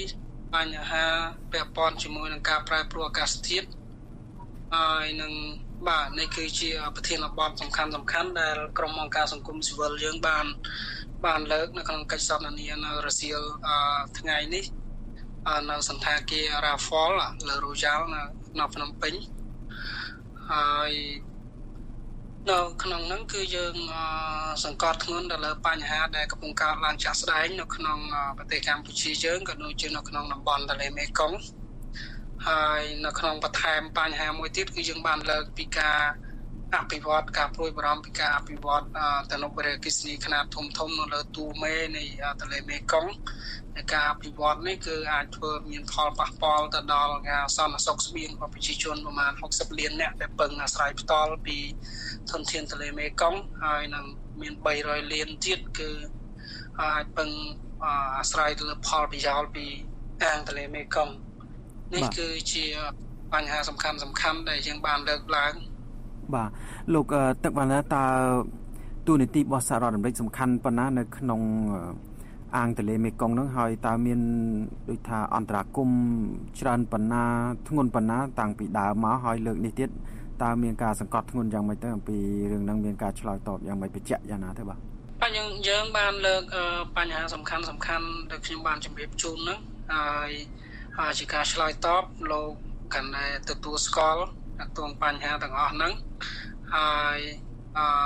3បញ្ហាពាក់ព័ន្ធជាមួយនឹងការប្រែប្រួលអាកាសធាតុហើយនឹងបាទនេះគឺជាប្រធានបទសំខាន់ដែលក្រុមអង្គការសង្គមស៊ីវិលយើងបានលើកនៅក្នុងកិច្ចសន្ទនានៅរសៀលថ្ងៃនេះនៅសន្តាគារ Rafal លើ Royal នៅភ្នំពេញហើយនៅក្នុងហ្នឹងគឺយើងសង្កត់ធ្ងន់ទៅលើបញ្ហាដែលកំពុងកើតឡើងជាក់ស្ដែងនៅក្នុងប្រទេសកម្ពុជាយើងក៏ដូចជានៅក្នុងតំបន់ទន្លេមេគង្គហើយនៅក្នុងបន្ថែមបញ្ហាមួយទៀតគឺយើងបានលើកពីការអភិវឌ្ឍការព្រួយបារម្ភពីការអភិវឌ្ឍទំនប់វារីអគ្គិសនីខ្នាតធំនៅលើទូមេនៃទន្លេមេគង្គហើយការអភិវឌ្ឍនេះគឺអាចធ្វើមានផលប៉ះពាល់ទៅដល់ការសន្តិសុខស្បៀងរបស់ប្រជាជនប្រមាណ60លាននាក់ដែលពឹងអាស្រ័យផ្ទាល់ពីធនធានទន្លេមេគង្គហើយនឹងមាន300លានទៀតគឺអាចពឹងអាស្រ័យទៅលើផលប្រយោជន៍ពីអាងទន្លេមេគង្គនេះគឺជាបញ្ហាសំខាន់ដែលយើងបានលើកឡើងបាទលោកទឹកវណ្ណាតើទូនីតិរបស់សហរដ្ឋអាមេរិកសំខាន់ប៉ុណ្ណានៅក្នុងអាងទន្លេមេគង្គហ្នឹងហើយតើមានដូចថាអន្តរាគមច្រើនប៉ុណ្ណាធ្ងន់ប៉ុណ្ណាតាំងពីដើមមកហើយលើកនេះទៀតតើមានការសង្កត់ធ្ងន់យ៉ាងម៉េចទៅអំពីរឿងហ្នឹងមានការឆ្លើយតបយ៉ាងម៉េចបញ្ជាក់យ៉ាងណាទៅបាទយើងបានលើកបញ្ហាសំខាន់ដែលខ្ញុំបានជម្រាបជូនហ្នឹងហើយជាការឆ្លើយតបលោកកាន់តែទទួលស្គាល់ទាក់ទងបញ្ហាទាំងអស់ហ្នឹងហើយ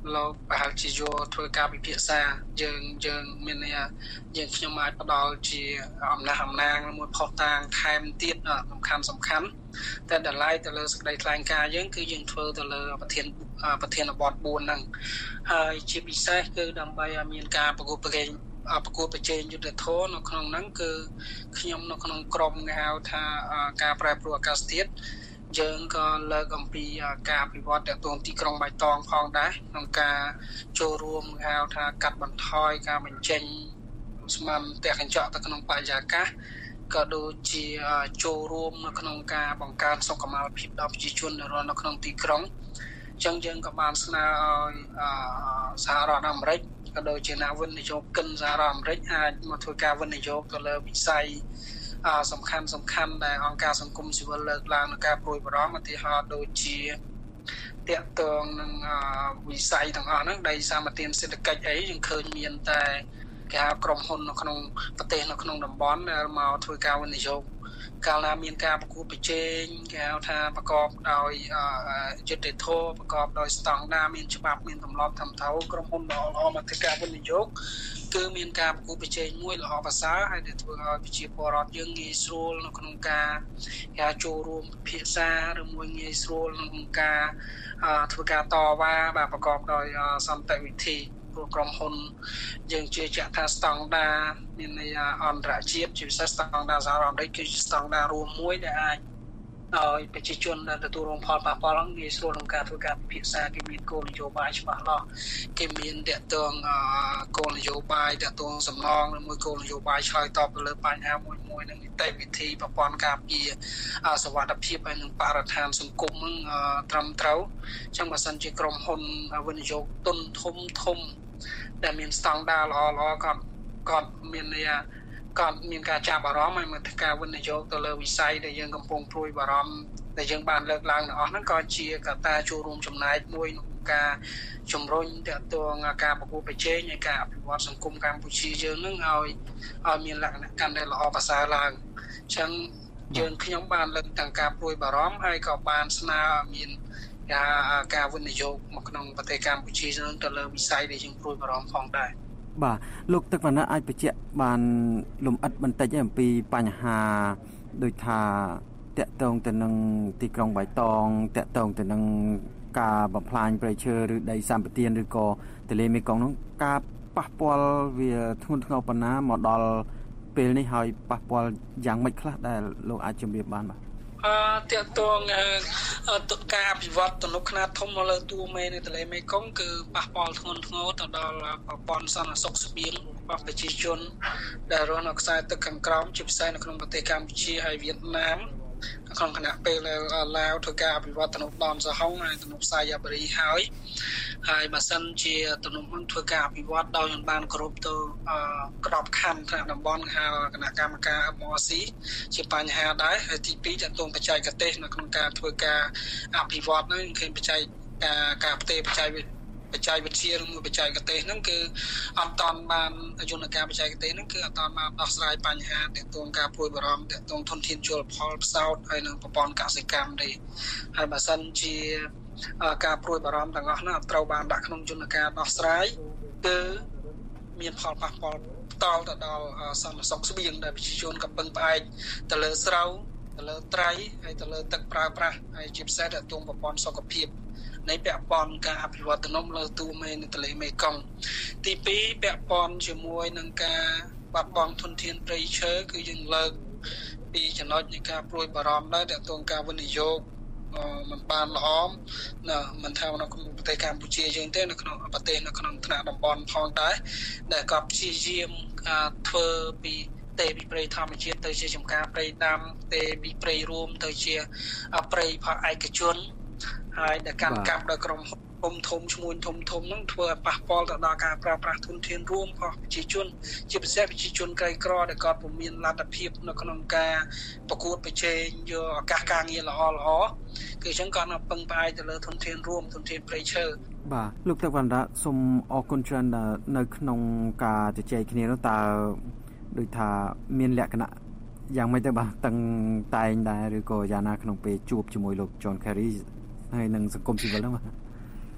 លោកប្រហែលជាយកធ្វើការពិភាក្សាយើងមានន័យយើងខ្ញុំអាចផ្ដល់ជាអំណាងមួយផុសតាងថែមទៀតសំខាន់តែតម្លៃទៅលើសេចក្តីថ្លែងការណ៍យើងគឺយើងធ្វើទៅលើប្រធានបទ4ហ្នឹងហើយជាពិសេសគឺដើម្បីឲ្យមានការប្រកួតប្រជែងយុទ្ធធម៌នៅក្នុងហ្នឹងគឺខ្ញុំនៅក្នុងក្រុមគេហៅថាការប្រែប្រួលអាកាសធាតុយើងក៏លើកអំពីការអភិវឌ្ឍទាក់ទងទីក្រុងបៃតងផងដែរក្នុងការចូលរួមហៅថាកាត់បន្ថយការបញ្ចេញស្មានផ្ទះកញ្ចក់ទៅក្នុងបរិយាកាសក៏ដូចជាចូលរួមនៅក្នុងការបង្កើនសុខុមាលភាពដល់ប្រជាជនដែលរស់នៅក្នុងទីក្រុងអញ្ចឹងយើងក៏បានស្នើឲ្យសហរដ្ឋអាមេរិកក៏ដូចជាអ្នកវិនិយោគិនសហរដ្ឋអាមេរិកអាចមកធ្វើការវិនិយោគទៅលើវិស័យសំខាន់ដែលអង្គការសង្គមស៊ីវិលលើកឡើងនៅការព្រួយបារម្ភឧទាហរណ៍ដូចជាតាក់ទងនឹងវិស័យទាំងអស់ហ្នឹងដីសម្បត្តិសេដ្ឋកិច្ចអីយើងឃើញមានតែគេហៅក្រុមហ៊ុននៅក្នុងប្រទេសនៅក្នុងតំបន់ដែលមកធ្វើការវិនិយោគកាលណាមានការប្រកួតប្រជែងគេហៅថាប្រកបដោយយុត្តិធម៌ប្រកបដោយស្តង់ដារមានច្បាប់មានទម្លាប់ធម្មតាក្រុមហ៊ុនល្អមកធ្វើការវិនិយោគគឺមានការប្រកួតប្រជែងមួយល្អប្រសើរហើយដែលធ្វើឲ្យប្រជាពលរដ្ឋយើងងាយស្រួលនៅក្នុងការចូលរួមពិភាក្សាឬមួយងាយស្រួលក្នុងការធ្វើការតវ៉ាបាទប្រកបដោយសន្តិវិធីក្រុមហ៊ុនយើងជឿជាក់ថាស្តង់ដារមានន័យអន្តរជាតិជាពិសេសស្តង់ដារសហរដ្ឋអាមេរិកគឺជាស្តង់ដាររួមមួយដែលអាចឲ្យប្រជាជនដែលទទួលរងផលប៉ះពាល់ងាយស្រួលក្នុងការធ្វើការពិភាក្សាគេមានគោលនយោបាយច្បាស់លាស់គេមានតាក់ទងគោលនយោបាយតាក់ទងសំណងឬមួយគោលនយោបាយឆ្លើយតបទៅលើបញ្ហាមួយនឹងនីតិវិធីប្រព័ន្ធការពារសុវត្ថិភាពហើយនិងបរិស្ថានសង្គមនឹងត្រឹមត្រូវអញ្ចឹងបើសិនជាក្រុមហ៊ុនវិនិយោគទុនធំដែលមានស្តង់ដារល្អគាត់មានន័យគាត់មានការចាប់អារម្មណ៍ហើយមកធ្វើការវិនិយោគទៅលើវិស័យដែលយើងកំពុងព្រួយបារម្ភដែលយើងបានលើកឡើងទាំងអស់ហ្នឹងក៏ជាកត្តាចូលរួមចំណែកមួយក្នុងការជំរុញទាក់ទងការប្រកួតប្រជែងហើយការអភិវឌ្ឍសង្គមកម្ពុជាយើងនឹងឲ្យមានលក្ខណៈកាន់តែល្អប្រសើរឡើងអញ្ចឹងខ្ញុំបានលើកទាំងការព្រួយបារម្ភហើយក៏បានស្នើមានការវិនិយោគមកក្នុងប្រទេសកម្ពុជានឹងទៅលើវិស័យដែលយើងព្រួយបារម្ភផងដែរបាទលោកទឹកវណ្ណៈអាចបញ្ជាក់បានលំអិតបន្តិចអំពីបញ្ហាដូចថាតាក់ទងទៅនឹងទីក្រុងបៃតងតាក់ទងទៅនឹងការបំផ្លាញព្រៃឈើឬដីសម្បត្តិឬក៏ទន្លេមេគង្គនោះការប៉ះពាល់វាធ្ងន់ធ្ងរប៉ុណ្ណាមកដល់ពេលនេះហើយប៉ះពាល់យ៉ាងម៉េចខ្លះដែលលោកអាចជម្រាបបានបាទតាក់ទងការអភិវឌ្ឍទំនប់ខ្នាតធំនៅលើទួលមេនៅទន្លេមេគង្គគឺប៉ះពាល់ធ្ងន់ធ្ងរទៅដល់ប្រព័ន្ធសន្តិសុខស្បៀងរបស់ប្រជាជនដែលរស់នៅខ្សែទឹកខាងក្រោមជាពិសេសនៅក្នុងប្រទេសកម្ពុជាហើយវៀតណាមក្នុងគណៈពេលឡាវធ្វើការអភិវឌ្ឍទំនប់ដំសហុងហើយទំនប់សាយាបរីហើយបើសិនជាទំនប់នឹងធ្វើការអភិវឌ្ឍដោយបានគ្រប់ទៅក្របខ័ណ្ឌថ្នាក់តំបន់ហៅគណៈកម្មការ MRC ជាបញ្ហាដែរហើយទី2ទាក់ទងបច្ចេកទេសនៅក្នុងការធ្វើការអភិវឌ្ឍនឹងឃើញបច្ចេកការផ្ទេរបច្ចេកវិទ្យាឬមួយបច្ចេកទេសហ្នឹងគឺអត់តាន់បានយន្តការបច្ចេកទេសហ្នឹងគឺអត់តាន់បានដោះស្រាយបញ្ហាទាក់ទងការព្រួយបារម្ភទាក់ទងធនធានជលផលផ្សោតហើយនិងប្រព័ន្ធកសិកម្មទេហើយបើសិនជាការព្រួយបារម្ភទាំងអស់ហ្នឹងអត់ត្រូវបានដាក់ក្នុងយន្តការដោះស្រាយគឺមានផលប៉ះពាល់ផ្ទាល់ទៅដល់សន្តិសុខស្បៀងដែលប្រជាជនក៏ពឹងផ្អែកទៅលើស្រូវទៅលើត្រីហើយទៅលើទឹកប្រើប្រាស់ហើយជាពិសេសទាក់ទងប្រព័ន្ធសុខភាពនៃពាក់ព័ន្ធការអភិវឌ្ឍទំនប់លើទូមេនៅទន្លេមេគង្គទី2ពាក់ព័ន្ធជាមួយនឹងការបាត់បង់ធនធានព្រៃឈើគឺយើងលើកពីចំណុចនៃការព្រួយបារម្ភដែរទាក់ទងការវិនិយោគមិនបានល្អមិនថានៅក្នុងប្រទេសកម្ពុជាយើងទេនៅក្នុងប្រទេសនៅក្នុងថ្នាក់តំបន់ផងដែរដែលក៏ព្យាយាមធ្វើពីទេពីព្រៃធម្មជាតិទៅជាចំការព្រៃដាំទេពីព្រៃរួមទៅជាព្រៃផឯកជនហើយដែលកម្មកម្មដោយក្រុមហ៊ុនធំឈ្មួញធំហ្នឹងធ្វើឲ្យប៉ះពាល់ទៅដល់ការប្រើប្រាស់ធនធានរួមរបស់ប្រជាជនជាពិសេសប្រជាជនក្រីក្រដែលគាត់ពុំមានលទ្ធភាពនៅក្នុងការប្រកួតប្រជែងយកឱកាសការងារល្អគឺអញ្ចឹងគាត់នៅពឹងផ្អែកទៅលើធនធានរួមធនធានព្រៃឈើបាទលោកទឹកវណ្ណៈសូមអរគុណច្រើននៅក្នុងការជជែកគ្នានោះតើដូចថាមានលក្ខណៈយ៉ាងម៉េចទៅបាទតឹងតែងដែរឬក៏យ៉ាងណាក្នុងពេលជួបជាមួយលោក John Kerry ហើយនឹងសង្គមស៊ីវិលហ្នឹងប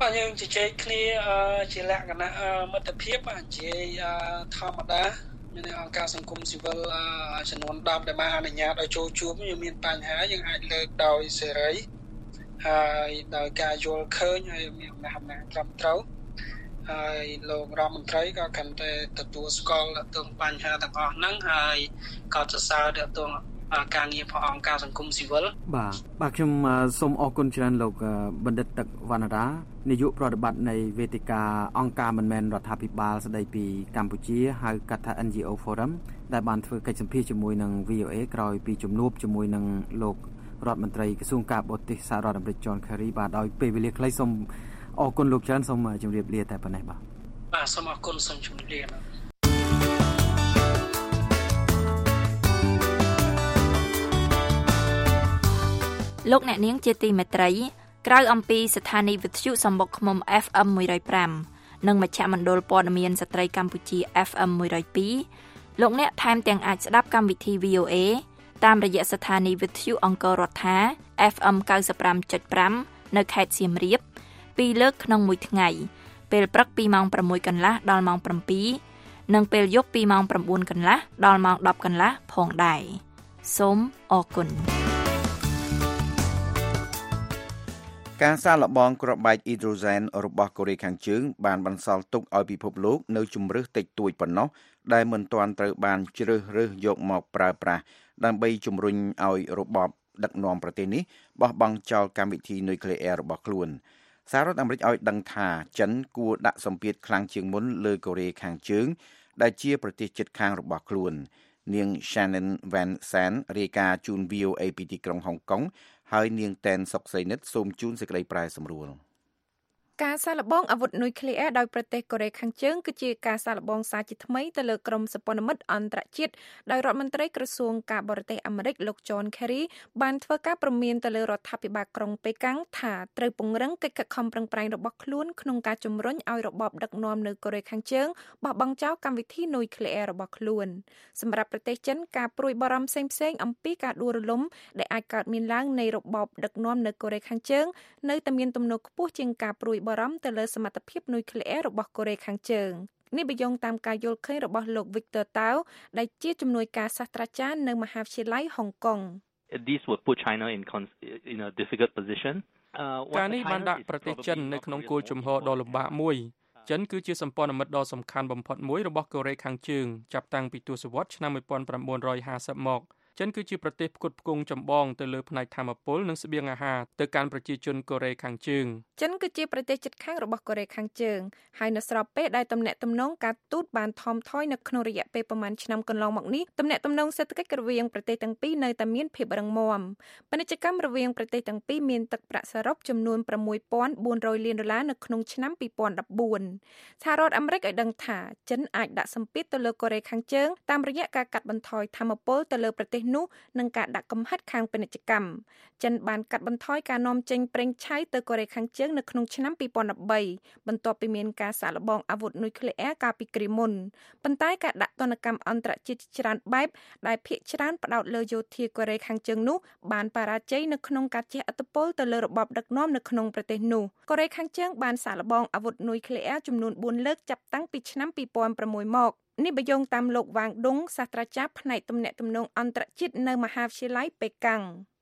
បាទយើងជជែកគ្នាជាលក្ខណៈមិត្តភាពបាទជាធម្មតាមានអង្គការសង្គមស៊ីវិលចំនួន10ដែលបានអនុញ្ញាតឲ្យចូលជួបយើងមានបញ្ហាយើងអាចលើកដោយសេរីហើយដោយការយល់ឃើញហើយមានអំណាចត្រឹមត្រូវហើយលោករដ្ឋមន្ត្រីក៏កាន់តែទទួលស្គាល់ទៅបញ្ហាទាំងអស់ហ្នឹងហើយក៏សរសើរទៅការងាររបស់អង្គការសង្គមស៊ីវិលបាទខ្ញុំសូមអរគុណច្រើនលោកបណ្ឌិតទឹកវណ្ណរានាយកប្រតិបត្តិនៃវេទិកាអង្គការមិនមែនរដ្ឋាភិបាលស្ដីពីកម្ពុជាហៅកាត់ថា NGO Forum ដែលបានធ្វើកិច្ចសម្ភាសន៍ជាមួយនឹង VOA ក្រោយពីជំនួបជាមួយនឹងលោករដ្ឋមន្ត្រីក្រសួងការបរទេសសហរដ្ឋអាមេរិក John Kerry បាទដោយពេលវេលាខ្លីសូមអរគុណលោកច្រើនសូមជម្រាបលាតែប៉ុណ្ណេះបាទសូមអរគុណសូមជម្រាបលាលោកអ្នកនាងជាទីមេត្រីក្រៅអំពីស្ថានីយ៍វិទ្យុសំបុកឃ្មុំ FM 105និងមជ្ឈមណ្ឌលព័ត៌មានស្ត្រីកម្ពុជា FM 102លោកអ្នកថែមទាំងអាចស្ដាប់កម្មវិធី VOA តាមរយៈស្ថានីយ៍វិទ្យុអង្គររដ្ឋា FM 95.5 នៅខេត្តសៀមរាប2លើកក្នុងមួយថ្ងៃពេលព្រឹកពីម៉ោង 6 កន្លះដល់ម៉ោង 7 និងពេលយប់ពីម៉ោង 9 កន្លះដល់ម៉ោង 10 កន្លះផងដែរសូមអរគុណការសាកល្បងគ្រាប់បែកអ៊ីដ្រូសែនរបស់កូរ៉េខាងជើងបានបន្សល់ទុកឲ្យពិភពលោកនៅជម្រើសតិចតួចប៉ុណ្ណោះដែលមិនទាន់ត្រូវបានជ្រើសរើសយកមកប្រើប្រាស់ដើម្បីជំរុញឲ្យរបបដឹកនាំប្រទេសនេះបោះបង់ចោលកម្មវិធីនុយក្លេអ៊ែររបស់ខ្លួនសហរដ្ឋអាមេរិកឲ្យដឹងថាចិនគួរដាក់សម្ពាធខ្លាំងជាងមុនលើកូរ៉េខាងជើងដែលជាប្រទេសជិតខាងរបស់ខ្លួននាង Shannon Van Zandt រាយការណ៍ជូន VOA ពីទីក្រុងហុងកុងហើយនាងតែនសុកសីនិតសូមជូនសេចក្តីប្រែសម្រួលការសាកល្បងអាវុធនុយក្លេអ៊ែរដោយប្រទេសកូរ៉េខាងជើងគឺជាការសាកល្បងសារជាថ្មីទៅលើក្រុមសម្ព័ន្ធមិត្តអន្តរជាតិដោយរដ្ឋមន្ត្រីក្រសួងការបរទេសអាមេរិកលោក John Kerry បានធ្វើការព្រមានទៅលើរដ្ឋាភិបាលក្រុងប៉េកាំងថាត្រូវពង្រឹងកិច្ចខិតខំប្រឹងប្រែងរបស់ខ្លួនក្នុងការជំរុញឲ្យរបបដឹកនាំនៅកូរ៉េខាងជើងបោះបង់ចោលកម្មវិធីនុយក្លេអ៊ែររបស់ខ្លួនសម្រាប់ប្រទេសចិនការព្រួយបារម្ភផ្សេងៗអំពីការដួលរលំដែលអាចកើតមានឡើងនៃរបបដឹកនាំនៅកូរ៉េខាងជើងនៅតែមានទំនោរខ្ពស់ជាងការព្រួយបារម្ភទៅលើសមត្ថភាពនុយក្លេអ៊ែររបស់កូរ៉េខាងជើងនេះបញ្យងតាមការយល់ឃើញរបស់លោក Victor Tao ដែលជាជំនួយការសាស្ត្រាចារ្យនៅមហាវិទ្យាល័យហុងកុង This would put China in a difficult position ការនេះបានដាក់ប្រទេសចិននៅក្នុងគោលជំហរដ៏លំបាកមួយចិនគឺជាសម្ព័ន្ធមិត្តដ៏សំខាន់បំផុតមួយរបស់កូរ៉េខាងជើងចាប់តាំងពីទសវត្សរ៍ឆ្នាំ1950មកចិនគឺជាប្រទេសផ្គត់ផ្គង់ចម្បងទៅលើផ្នែកថាមពលនិងស្បៀងអាហារទៅកាន់ប្រជាជនកូរ៉េខាងជើងចិនគឺជាប្រទេសជិតខាងរបស់កូរ៉េខាងជើងហើយនៅស្របពេលដែលទំនាក់ទំនងការទូតបានថមថយនៅក្នុងរយៈពេលប្រមាណឆ្នាំកន្លងមកនេះទំនាក់ទំនងសេដ្ឋកិច្ចរវាងប្រទេសទាំងពីរនៅតែមានភាពរឹងមាំពាណិជ្ជកម្មរវាងប្រទេសទាំងពីរមានទឹកប្រាក់សរុបចំនួន$6,400 លាននៅក្នុងឆ្នាំ2014សហរដ្ឋអាមេរិកឲ្យដឹងថាចិនអាចដាក់សម្ពាធទៅលើកូរ៉េខាងជើងតាមរយៈការកាត់បន្ថយថាមពលទៅលើប្រទេសនោះនឹងការដាក់កំហិតខាងពាណិជ្ជកម្មចិនបានកាត់បន្ថយការនាំចេញប្រេងឆៅទៅកូរ៉េខាងជើងនៅក្នុងឆ្នាំ2013បន្ទាប់ពីមានការសាកល្បងអាវុធនុយក្លេអ៊ែរកាលពីគ្រាមុនប៉ុន្តែការដាក់ទណ្ឌកម្មអន្តរជាតិច្រើនបែបដែលភាគច្រើនផ្ដោតលើយោធាកូរ៉េខាងជើងនោះបានបរាជ័យនៅក្នុងការជះឥទ្ធិពលទៅលើរបបដឹកនាំនៅក្នុងប្រទេសនោះកូរ៉េខាងជើងបានសាកល្បងអាវុធនុយក្លេអ៊ែរចំនួន4លើកចាប់តាំងពីឆ្នាំ2006មកនេះបញ្យងតាមលោកវ៉ាងដុងសាស្ត្រាចារ្យផ្នែកទំនាក់ទំនងអន្តរជាតិនៅមហាវិទ្យាល័យប៉េកាំង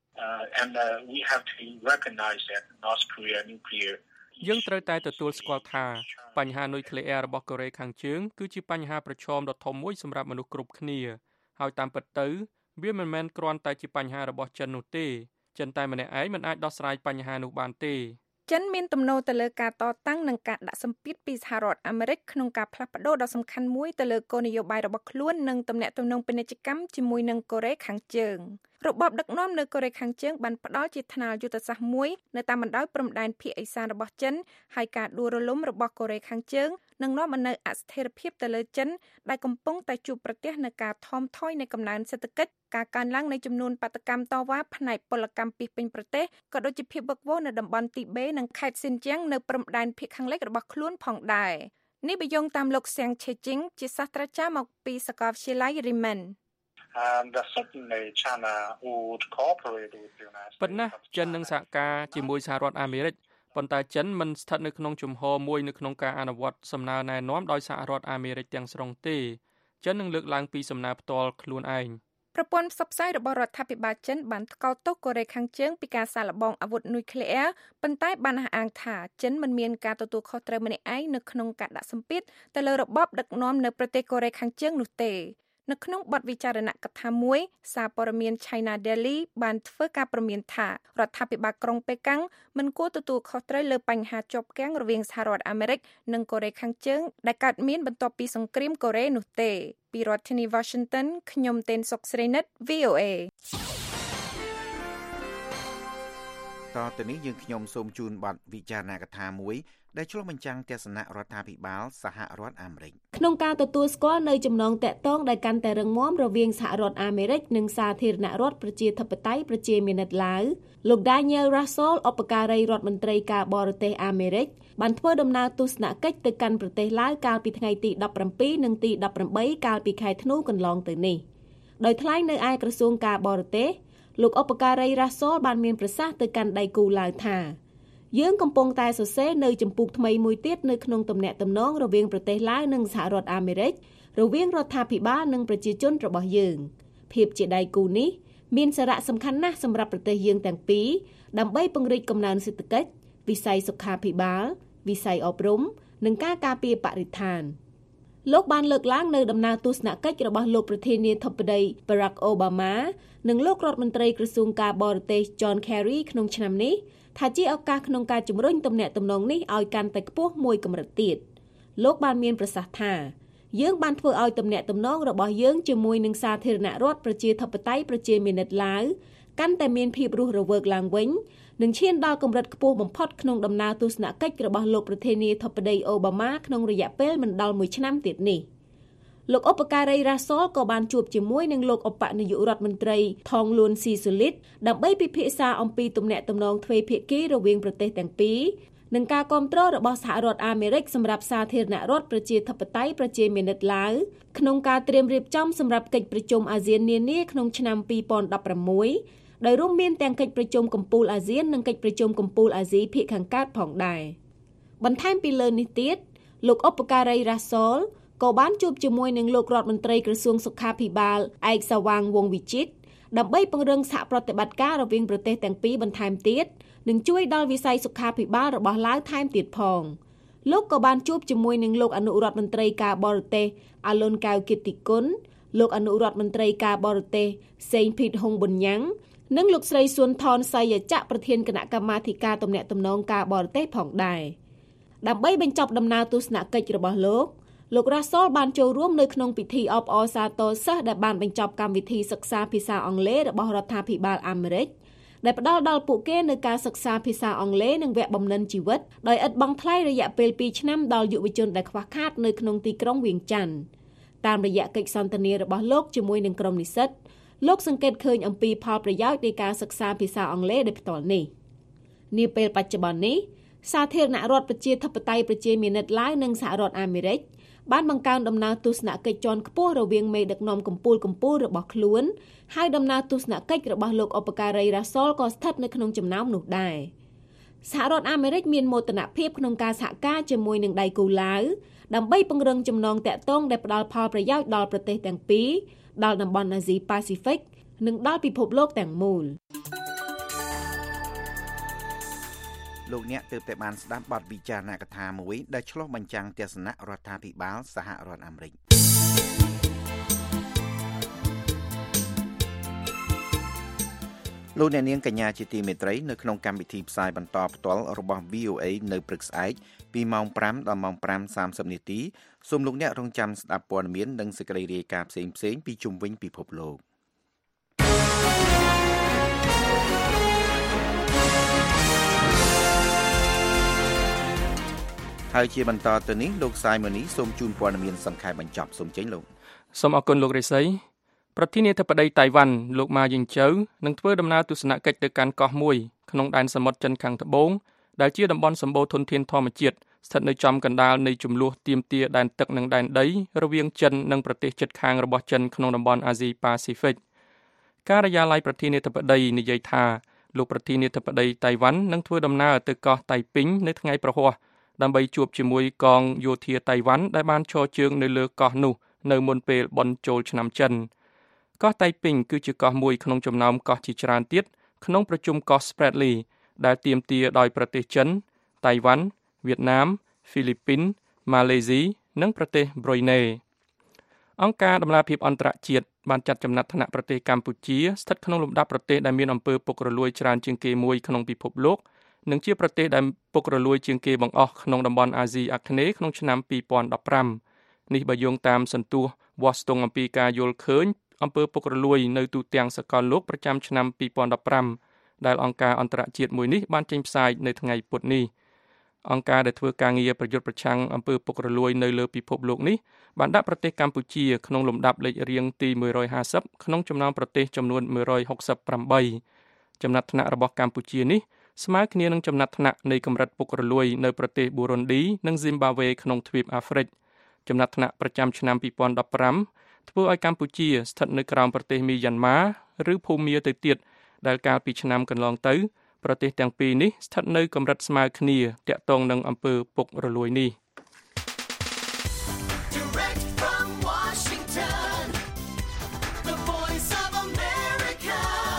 we have to recognize that North Korea nuclear យើងត្រូវតែទទួលស្គាល់ថាបញ្ហានុយក្លេអ៊ែររបស់កូរ៉េខាងជើងគឺជាបញ្ហាប្រឈមដ៏ធំមួយសម្រាប់មនុស្សគ្រប់គ្នាហើយតាមពិតទៅវាមិនមែនគ្រាន់តែជាបញ្ហារបស់ចិននោះទេចិនតែម្នាក់ឯងមិនអាចដោះស្រាយបញ្ហានោះបានទេចិនមានទំនោរទៅលើការតតាំងនិងការដាក់សម្ពាធពីសហរដ្ឋអាមេរិកក្នុងការផ្លាស់ប្តូរដ៏សំខាន់មួយទៅលើគោលនយោបាយរបស់ខ្លួននិងទំនាក់ទំនងពាណិជ្ជកម្មជាមួយនឹងកូរ៉េខាងជើងរបបដឹកនាំនៅកូរ៉េខាងជើងបានផ្ដល់ជាថ្នាលយុទ្ធសាស្ត្រមួយនៅតាមបណ្ដោយព្រំដែនភាគឦសានរបស់ចិនហើយការដួលរលំរបស់កូរ៉េខាងជើងនឹងនាំមកនូវអស្ថិរភាពទៅលើចិនដែលកំពុងតែជួបប្រទះនឹងការថមថយនៃកំណើនសេដ្ឋកិច្ចការកើនឡើងនៃចំនួនបាតុកម្មតវ៉ាផ្នែកពលកម្មពីពេញប្រទេសក៏ដូចជាភាពវឹកវរនៅតំបន់ទីបេនិងខេត្តស៊ីនជៀងនៅព្រំដែនភាគខាងលិចរបស់ខ្លួនផងដែរនេះបញ្យងតាមលោកសៀងឆេជីងជាសាស្ត្រាចារ្យមកពីសាកលវិទ្យាល័យ Riemann certainly China would cooperate with the United States ប៉ុន្តែចិននឹងសហការជាមួយសហរដ្ឋអាមេរិកប៉ុន្តែចិនមិនស្ថិតនៅក្នុងជំហរមួយនៅក្នុងការអនុវត្តសំណើណែនាំដោយសហរដ្ឋអាមេរិកទាំងស្រុងទេចិននឹងលើកឡើងពីសំណើផ្ទាល់ខ្លួនឯងប្រព័ន្ធផ្សព្វផ្សាយរបស់រដ្ឋាភិបាលចិនបានថ្កោលទោសកូរ៉េខាងជើងពីការសាកល្បងអាវុធនុយក្លេអ៊ែរប៉ុន្តែបានអះអាងថាចិនមិនមានការទទួលខុសត្រូវម្នាក់ឯងនៅក្នុងការដាក់សម្ពាធទៅលើរបបដឹកនាំនៅប្រទេសកូរ៉េខាងជើងនោះទេនៅក្នុងបទវិចារណកថាមួយសារព័ត៌មាន China Daily បានធ្វើការព្រមានថារដ្ឋាភិបាលក្រុងប៉េកាំងមិនគួរទទួលខុសត្រូវលើបញ្ហាជាប់គាំងរវាងសហរដ្ឋអាមេរិកនិងកូរ៉េខាងជើងដែលកើតមានបន្ទាប់ពីសង្គ្រាមកូរ៉េនោះទេពីរដ្ឋធានី Washington ខ្ញុំទេនសុកស្រីនិត VOA តទៅនេះយើងខ្ញុំសូមជូនបទវិចារណកថាមួយដែលឆ្លុះបញ្ចាំងទស្សនៈរដ្ឋាភិបាលសហរដ្ឋអាមេរិកក្នុងការទទួលស្គាល់នៅចំណងតាក់ទងដែលកាន់តែរឹងមាំរវាងសហរដ្ឋអាមេរិកនិងសាធារណរដ្ឋប្រជាធិបតេយ្យប្រជាមានិតឡាវលោក Daniel Russell ឧបការីរដ្ឋមន្ត្រីការបរទេសអាមេរិកបានធ្វើដំណើរទស្សនកិច្ចទៅកាន់ប្រទេសឡាវកាលពីថ្ងៃទី17និងទី18កាលពីខែធ្នូកន្លងទៅនេះដោយថ្លែងនៅឯក្រសួងការបរទេសលោកឧបការី Russell បានមានប្រសាសន៍ទៅកាន់ដៃគូឡាវថាយើងកំពុងតែសរសេរនៅចម្ពោះថ្មីមួយទៀតនៅក្នុងទំនាក់ទំនងរវាងប្រទេសឡាវនិងសហរដ្ឋអាមេរិករវាងរដ្ឋាភិបាលនិងប្រជាជនរបស់យើងភាពជាដៃគូនេះមានសារៈសំខាន់ណាស់សម្រាប់ប្រទេសយើងទាំងពីរដើម្បីពង្រីកកំណើនសេដ្ឋកិច្ចវិស័យសុខាភិបាលវិស័យអប់រំនិងការការពារបរិស្ថានលោកបានលើកឡើងនៅដំណើរទស្សនកិច្ចរបស់លោកប្រធានាធិបតី Barack Obama និងលោករដ្ឋមន្ត្រីក្រសួងការបរទេស John Kerry ក្នុងឆ្នាំនេះថាជាឱកាសក្នុងការជំរុញទំនាក់ទំនងនេះឲ្យកាន់តែខ្ពស់មួយកម្រិតទៀតលោកបានមានប្រសាសន៍ថាយើងបានធ្វើឲ្យទំនាក់ទំនងរបស់យើងជាមួយនឹងសាធារណរដ្ឋប្រជាធិបតេយ្យប្រជាមានិតឡាវកាន់តែមានភាពរស់រវើកឡើងវិញនិងឈានដល់កម្រិតខ្ពស់បំផុតក្នុងដំណើរទស្សនកិច្ចរបស់លោកប្រធានាធិបតីអូបាម៉ាក្នុងរយៈពេលមិនដល់1ឆ្នាំទៀតនេះលោកឧបការី Russell ក៏បានជួបជាមួយនឹងលោកឧបនាយករដ្ឋមន្ត្រីថងលួនស៊ីស៊ូលីតដើម្បីពិភាក្សាអំពីទំនាក់ទំនងទ្វេភាគីរវាងប្រទេសទាំងពីរនិងការគាំទ្ររបស់សហរដ្ឋអាមេរិកសម្រាប់សាធារណរដ្ឋប្រជាធិបតេយ្យប្រជាមានិតឡាវក្នុងការត្រៀមរៀបចំសម្រាប់កិច្ចប្រជុំអាស៊ាននានាក្នុងឆ្នាំ2016ដោយរួមមានទាំងកិច្ចប្រជុំកំពូលអាស៊ាននិងកិច្ចប្រជុំកំពូលអាស៊ីភាគខាងកើតផងដែរបន្ថែមពីលើនេះទៀតលោកឧបការី Russell ក៏បានជួបជាមួយនឹងលោករដ្ឋមន្ត្រីក្រសួងសុខាភិបាលឯកសាវាងវងវិចិត្រដើម្បីពង្រឹងសហប្រតិបត្តិការរវាងប្រទេសទាំងពីរបន្ថែមទៀតនិងជួយដល់វិស័យសុខាភិបាលរបស់ឡាវថែមទៀតផងលោកក៏បានជួបជាមួយនឹងលោកអនុរដ្ឋមន្ត្រីការបរទេសអាឡុនកៅគិតិគុណលោកអនុរដ្ឋមន្ត្រីការបរទេសសេងភីតហុងប៊ុនញ៉ាំងនិងលោកស្រីស៊ុនថនសៃយចៈប្រធានគណៈកម្មាធិការទំនាក់ទំនងការបរទេសផងដែរដើម្បីបញ្ចប់ដំណើរទស្សនកិច្ចរបស់លោក Russell បានចូលរួមនៅក្នុងពិធីអបអរសាទរសិស្សដែលបានបញ្ចប់កម្មវិធីសិក្សាភាសាអង់គ្លេសរបស់រដ្ឋាភិបាលអាមេរិកដែលផ្ដល់ដល់ពួកគេនូវការសិក្សាភាសាអង់គ្លេសនិងវគ្គបំណិនជីវិតដោយឥតបង់ថ្លៃរយៈពេល2ឆ្នាំដល់យុវជនដែលខ្វះខាតនៅក្នុងទីក្រុងវៀងច័ន្ទតាមរយៈកិច្ចសន្ទនារបស់លោកជាមួយនឹងក្រុមនិស្សិតលោកសង្កេតឃើញអំពីផលប្រយោជន៍នៃការសិក្សាភាសាអង់គ្លេសដោយផ្ទាល់នេះនាពេលបច្ចុប្បន្ននេះសាធារណរដ្ឋប្រជាធិបតេយ្យប្រជាមានិតឡាវនិងសហរដ្ឋអាមេរិកបានបង្កើនដំណើរទស្សនកិច្ចជាន់ខ្ពស់រវាងមេដឹកនាំកម្ពុជារបស់ខ្លួនហើយដំណើរទស្សនកិច្ចរបស់លោកឧបការី Russell ក៏ស្ថិតនៅក្នុងចំណោមនោះដែរសហរដ្ឋអាមេរិកមានមោទនភាពក្នុងការសហការជាមួយនឹងដៃគូឡាវដើម្បីពង្រឹងចំណងតាក់ទងដែលផ្ដល់ផលប្រយោជន៍ដល់ប្រទេសទាំងពីរដល់តំបន់អាស៊ីប៉ាស៊ីហ្វិកនិងដល់ពិភពលោកទាំងមូលលោកអ្នកទើបតែបានស្ដាប់បទវិចារណកថាមួយដែលឆ្លុះបញ្ចាំងទស្សនៈរដ្ឋាភិបាលសហរដ្ឋអាមេរិកលោកអ្នកនាងកញ្ញាជាទីមេត្រីនៅក្នុងកម្មវិធីផ្សាយបន្តផ្ទាល់របស់ VOA នៅព្រឹកស្អែកពីម៉ោង 5 ដល់ម៉ោង 5:30 នាទីសូមលោកអ្នករងចាំស្ដាប់ព័ត៌មាននិងសេចក្តីរាយការណ៍ផ្សេងៗពីជុំវិញពិភពលោកហើយជាបន្តទៅនេះលោកសាយម៉ូនីសូមជូនព័ត៌មានសំខាន់បញ្ចប់សូមចេញលោកសូមអរគុណលោករិស័យប្រធានាធិបតីតៃវ៉ាន់លោកម៉ាយិនជូនឹងធ្វើដំណើរទស្សនកិច្ចទៅកាន់កោះមួយក្នុងដែនសមុទ្រចិនខាងត្បូងដែលជាតំបន់សម្បូរធនធានធម្មជាតិស្ថិតនៅចំកណ្ដាលនៃជម្លោះទាមទារដែនទឹកនិងដែនដីរវាងចិននិងប្រទេសជិតខាងរបស់ចិនក្នុងតំបន់អាស៊ីប៉ាស៊ីហ្វិកការិយាល័យប្រធានាធិបតីនិយាយថាលោកប្រធានាធិបតីតៃវ៉ាន់នឹងធ្វើដំណើរទៅកោះតៃពីងនៅថ្ងៃប្រហ័សដើម្បីជួបជាមួយកងយោធាតៃវ៉ាន់ដែលបានឈរជើងនៅលើកោះនោះនៅមុនពេលបុណ្យចូលឆ្នាំចិនកោះតៃពីងគឺជាកោះមួយក្នុងចំណោមកោះជាច្រើនទៀតក្នុងប្រជុំកោះ Spratly ដែលទាមទារដោយប្រទេសចិនតៃវ៉ាន់វៀតណាមហ្វីលីពីនម៉ាឡេស៊ីនិងប្រទេសប្រូយណេអង្គការដំណាភៀបអន្តរជាតិបានចាត់ចំណាត់ថ្នាក់ប្រទេសកម្ពុជាស្ថិតក្នុងលំដាប់ប្រទេសដែលមានអំពើពុករលួយច្រើនជាងគេមួយក្នុងពិភពលោកនិងជាប្រទេសដែលពុករលួយជាងគេបង្អស់ក្នុងតំបន់អាស៊ីអាគ្នេយ៍ក្នុងឆ្នាំ2015នេះបើយោងតាមសន្ទុះវាស់ស្ទង់អំពីការយល់ឃើញអំពើពុករលួយនៅទូទាំងសកលលោកប្រចាំឆ្នាំ2015ដែលអង្គការអន្តរជាតិមួយនេះបានចេញផ្សាយនៅថ្ងៃពុធនេះអង្គការដែលធ្វើការងារប្រយុទ្ធប្រឆាំងអំពើពុករលួយនៅលើពិភពលោកនេះបានដាក់ប្រទេសកម្ពុជាក្នុងលំដាប់លេខរៀងទី150ក្នុងចំណោមប្រទេសចំនួន168ចំណាត់ថ្នាក់របស់កម្ពុជានេះស្មើគ្នានឹងចំណាត់ថ្នាក់នៃកម្រិតពុករលួយនៅប្រទេសប៊ូរុនឌីនិងស៊ីមបាវេក្នុងទ្វីបអាហ្វ្រិកចំណាត់ថ្នាក់ប្រចាំឆ្នាំ2015ធ្វើឲ្យកម្ពុជាស្ថិតនៅក្រោមប្រទេសមីយ៉ាន់ម៉ាឬភូមាទៅទៀតដែលកាលពីឆ្នាំកន្លងទៅប្រទេសទាំងពីរនេះស្ថិតនៅកម្រិតស្មើគ្នាទាក់ទងនឹងអំពើពុករលួយនេះ Direct from Washington, the voice of America,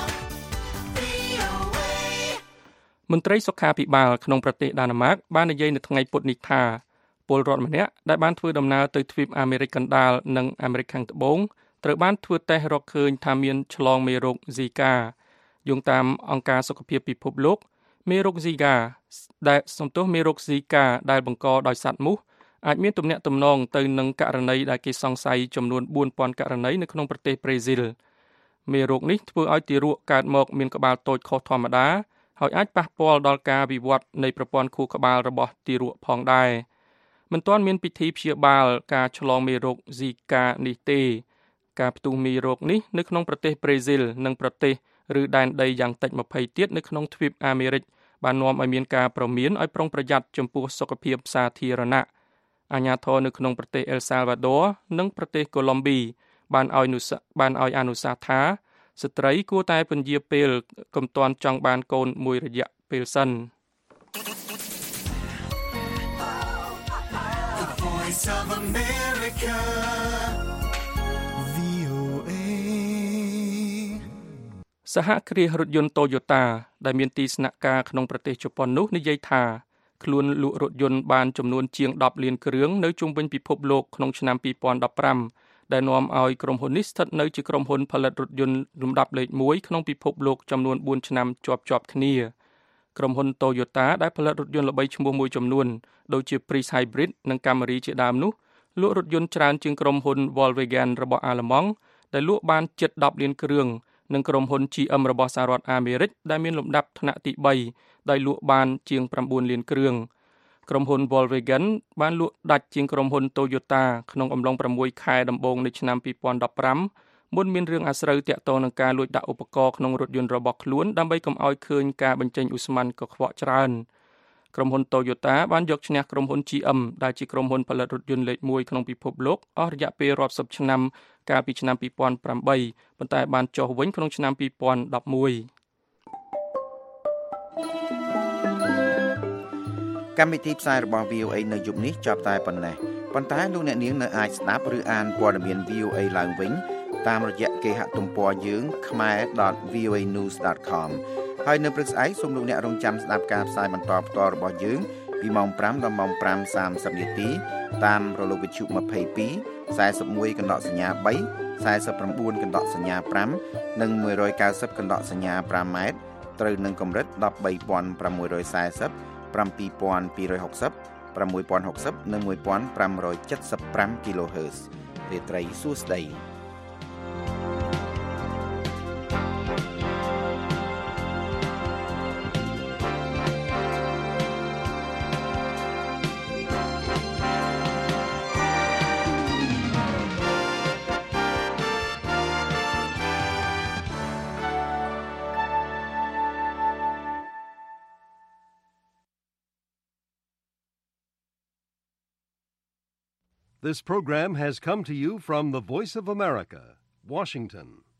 VOA. មន្ត្រីសុខាភិបាលក្នុងប្រទេសដាណឺម៉ាកបាននិយាយនៅថ្ងៃពុធនេះថាពលរដ្ឋម្នាក់ដែលបានធ្វើដំណើរទៅទ្វីបអាមេរិកកណ្ដាលនិងអាមេរិកខាងត្បូងត្រូវបានធ្វើតេស្តរកឃើញថាមានឆ្លងមេរោគ Zika យោងតាមអង្គការសុខភាពពិភពលោកមេរោគ Zika ដែលបង្កដោយសត្វមូសអាចមានទំនាក់ទំនងទៅនឹងករណីដែលគេសង្ស័យចំនួន 4,000 ករណីនៅក្នុងប្រទេសប្រេស៊ីលមេរោគនេះធ្វើឲ្យទារកកើតមកមានក្បាលតូចខុសធម្មតាហើយអាចប៉ះពាល់ដល់ការវិវត្តនៃប្រព័ន្ធខួរក្បាលរបស់ទារកផងដែរមិនទាន់មានពិធីព្យាបាលការឆ្លងមេរោគ Zika នេះទេការផ្ទុះមេរោគនេះនៅក្នុងប្រទេសប្រេស៊ីលនិងប្រទេសឬដែនដីយ៉ាងតិច20ទៀតនៅក្នុងទ្វីបអាមេរិកបាននាំឲ្យមានការព្រមានឲ្យប្រុងប្រយ័ត្នចំពោះសុខភាពសាធារណៈអាជ្ញាធរនៅក្នុងប្រទេសអេលសាល់វ៉ាដូនិងប្រទេសកូឡុំប៊ីបានឲ្យអនុសាសន៍ថាស្ត្រីគួរតែពន្យាពេលកុំទាន់ចង់បានកូនមួយរយៈពេលសិន The voice of America, VOA. សហគ្រាសរថយន្ត Toyota ដែលមានទីស្នាក់ការក្នុងប្រទេសជប៉ុននោះនិយាយថាខ្លួនលក់រថយន្តបានចំនួនជាង10លានគ្រឿងនៅជុំវិញពិភពលោកក្នុងឆ្នាំ2015ដែលនាំឲ្យក្រុមហ៊ុននេះស្ថិតនៅជាក្រុមហ៊ុនផលិតរថយន្តលំដាប់លេខ1ក្នុងពិភពលោកចំនួន4ឆ្នាំជាប់គ្នាក្រុមហ៊ុន Toyota ដែលផលិតរថយន្តល្បីឈ្មោះមួយចំនួនដូចជា Prius Hybrid និង Camry ជាដើមនោះលក់រថយន្តច្រើនជាងក្រុមហ៊ុន Volkswagen របស់អាល្លឺម៉ង់ដែលលក់បានជិត10លានគ្រឿងនិងក្រុមហ៊ុន GM របស់សហរដ្ឋអាមេរិកដែលមានលំដាប់ថ្នាក់ទី3ដោយលក់បានជាង9លានគ្រឿងក្រុមហ៊ុន Volkswagen បានលក់ដាច់ជាងក្រុមហ៊ុន Toyota ក្នុងអំឡុង6ខែដំបូងនៃឆ្នាំ2015មុនមានរឿងអាស្រូវទាក់ទងនឹងការលួចដាក់ឧបករណ៍ក្នុងរថយន្តរបស់ខ្លួនដើម្បីកុំឲ្យឃើញការបញ្ចេញឧស្ម័នកខ្វក់ច្រើនក្រុមហ៊ុន Toyota បានយកឈ្នះក្រុមហ៊ុន GM ដែលជាក្រុមហ៊ុនផលិតរថយន្តលេខ1ក្នុងពិភពលោកអស់រយៈពេលរាប់សិបឆ្នាំកាលពីឆ្នាំ2008ប៉ុន្តែបានចុះវិញក្នុងឆ្នាំ2011 កម្មវិធីផ្សាយរបស់ VOA នៅយប់នេះចប់តែប៉ុណ្ណេះប៉ុន្តែលោកអ្នកនាងនៅអាចស្ដាប់ឬអានព័ត៌មាន VOA ឡើងវិញតាមរយៈគេហទំព័រយើង khmer.voanews.com ហើយនៅព្រឹកស្អែកសូមលោកអ្នករងចាំស្ដាប់ការផ្សាយបន្តផ្ទាល់របស់យើងពីម៉ោង5ដល់ម៉ោង5:30នាទីតាមរលកវិទ្យុ22 41កណ្ដកសញ្ញា3 49កណ្ដកសញ្ញា5និង190កណ្ដកសញ្ញា5ម៉ែត្រត្រូវនឹងកម្រិត 13640 7260 6060និង1575 kHz រាត្រីសួស្តី This program has come to you from the Voice of America, Washington.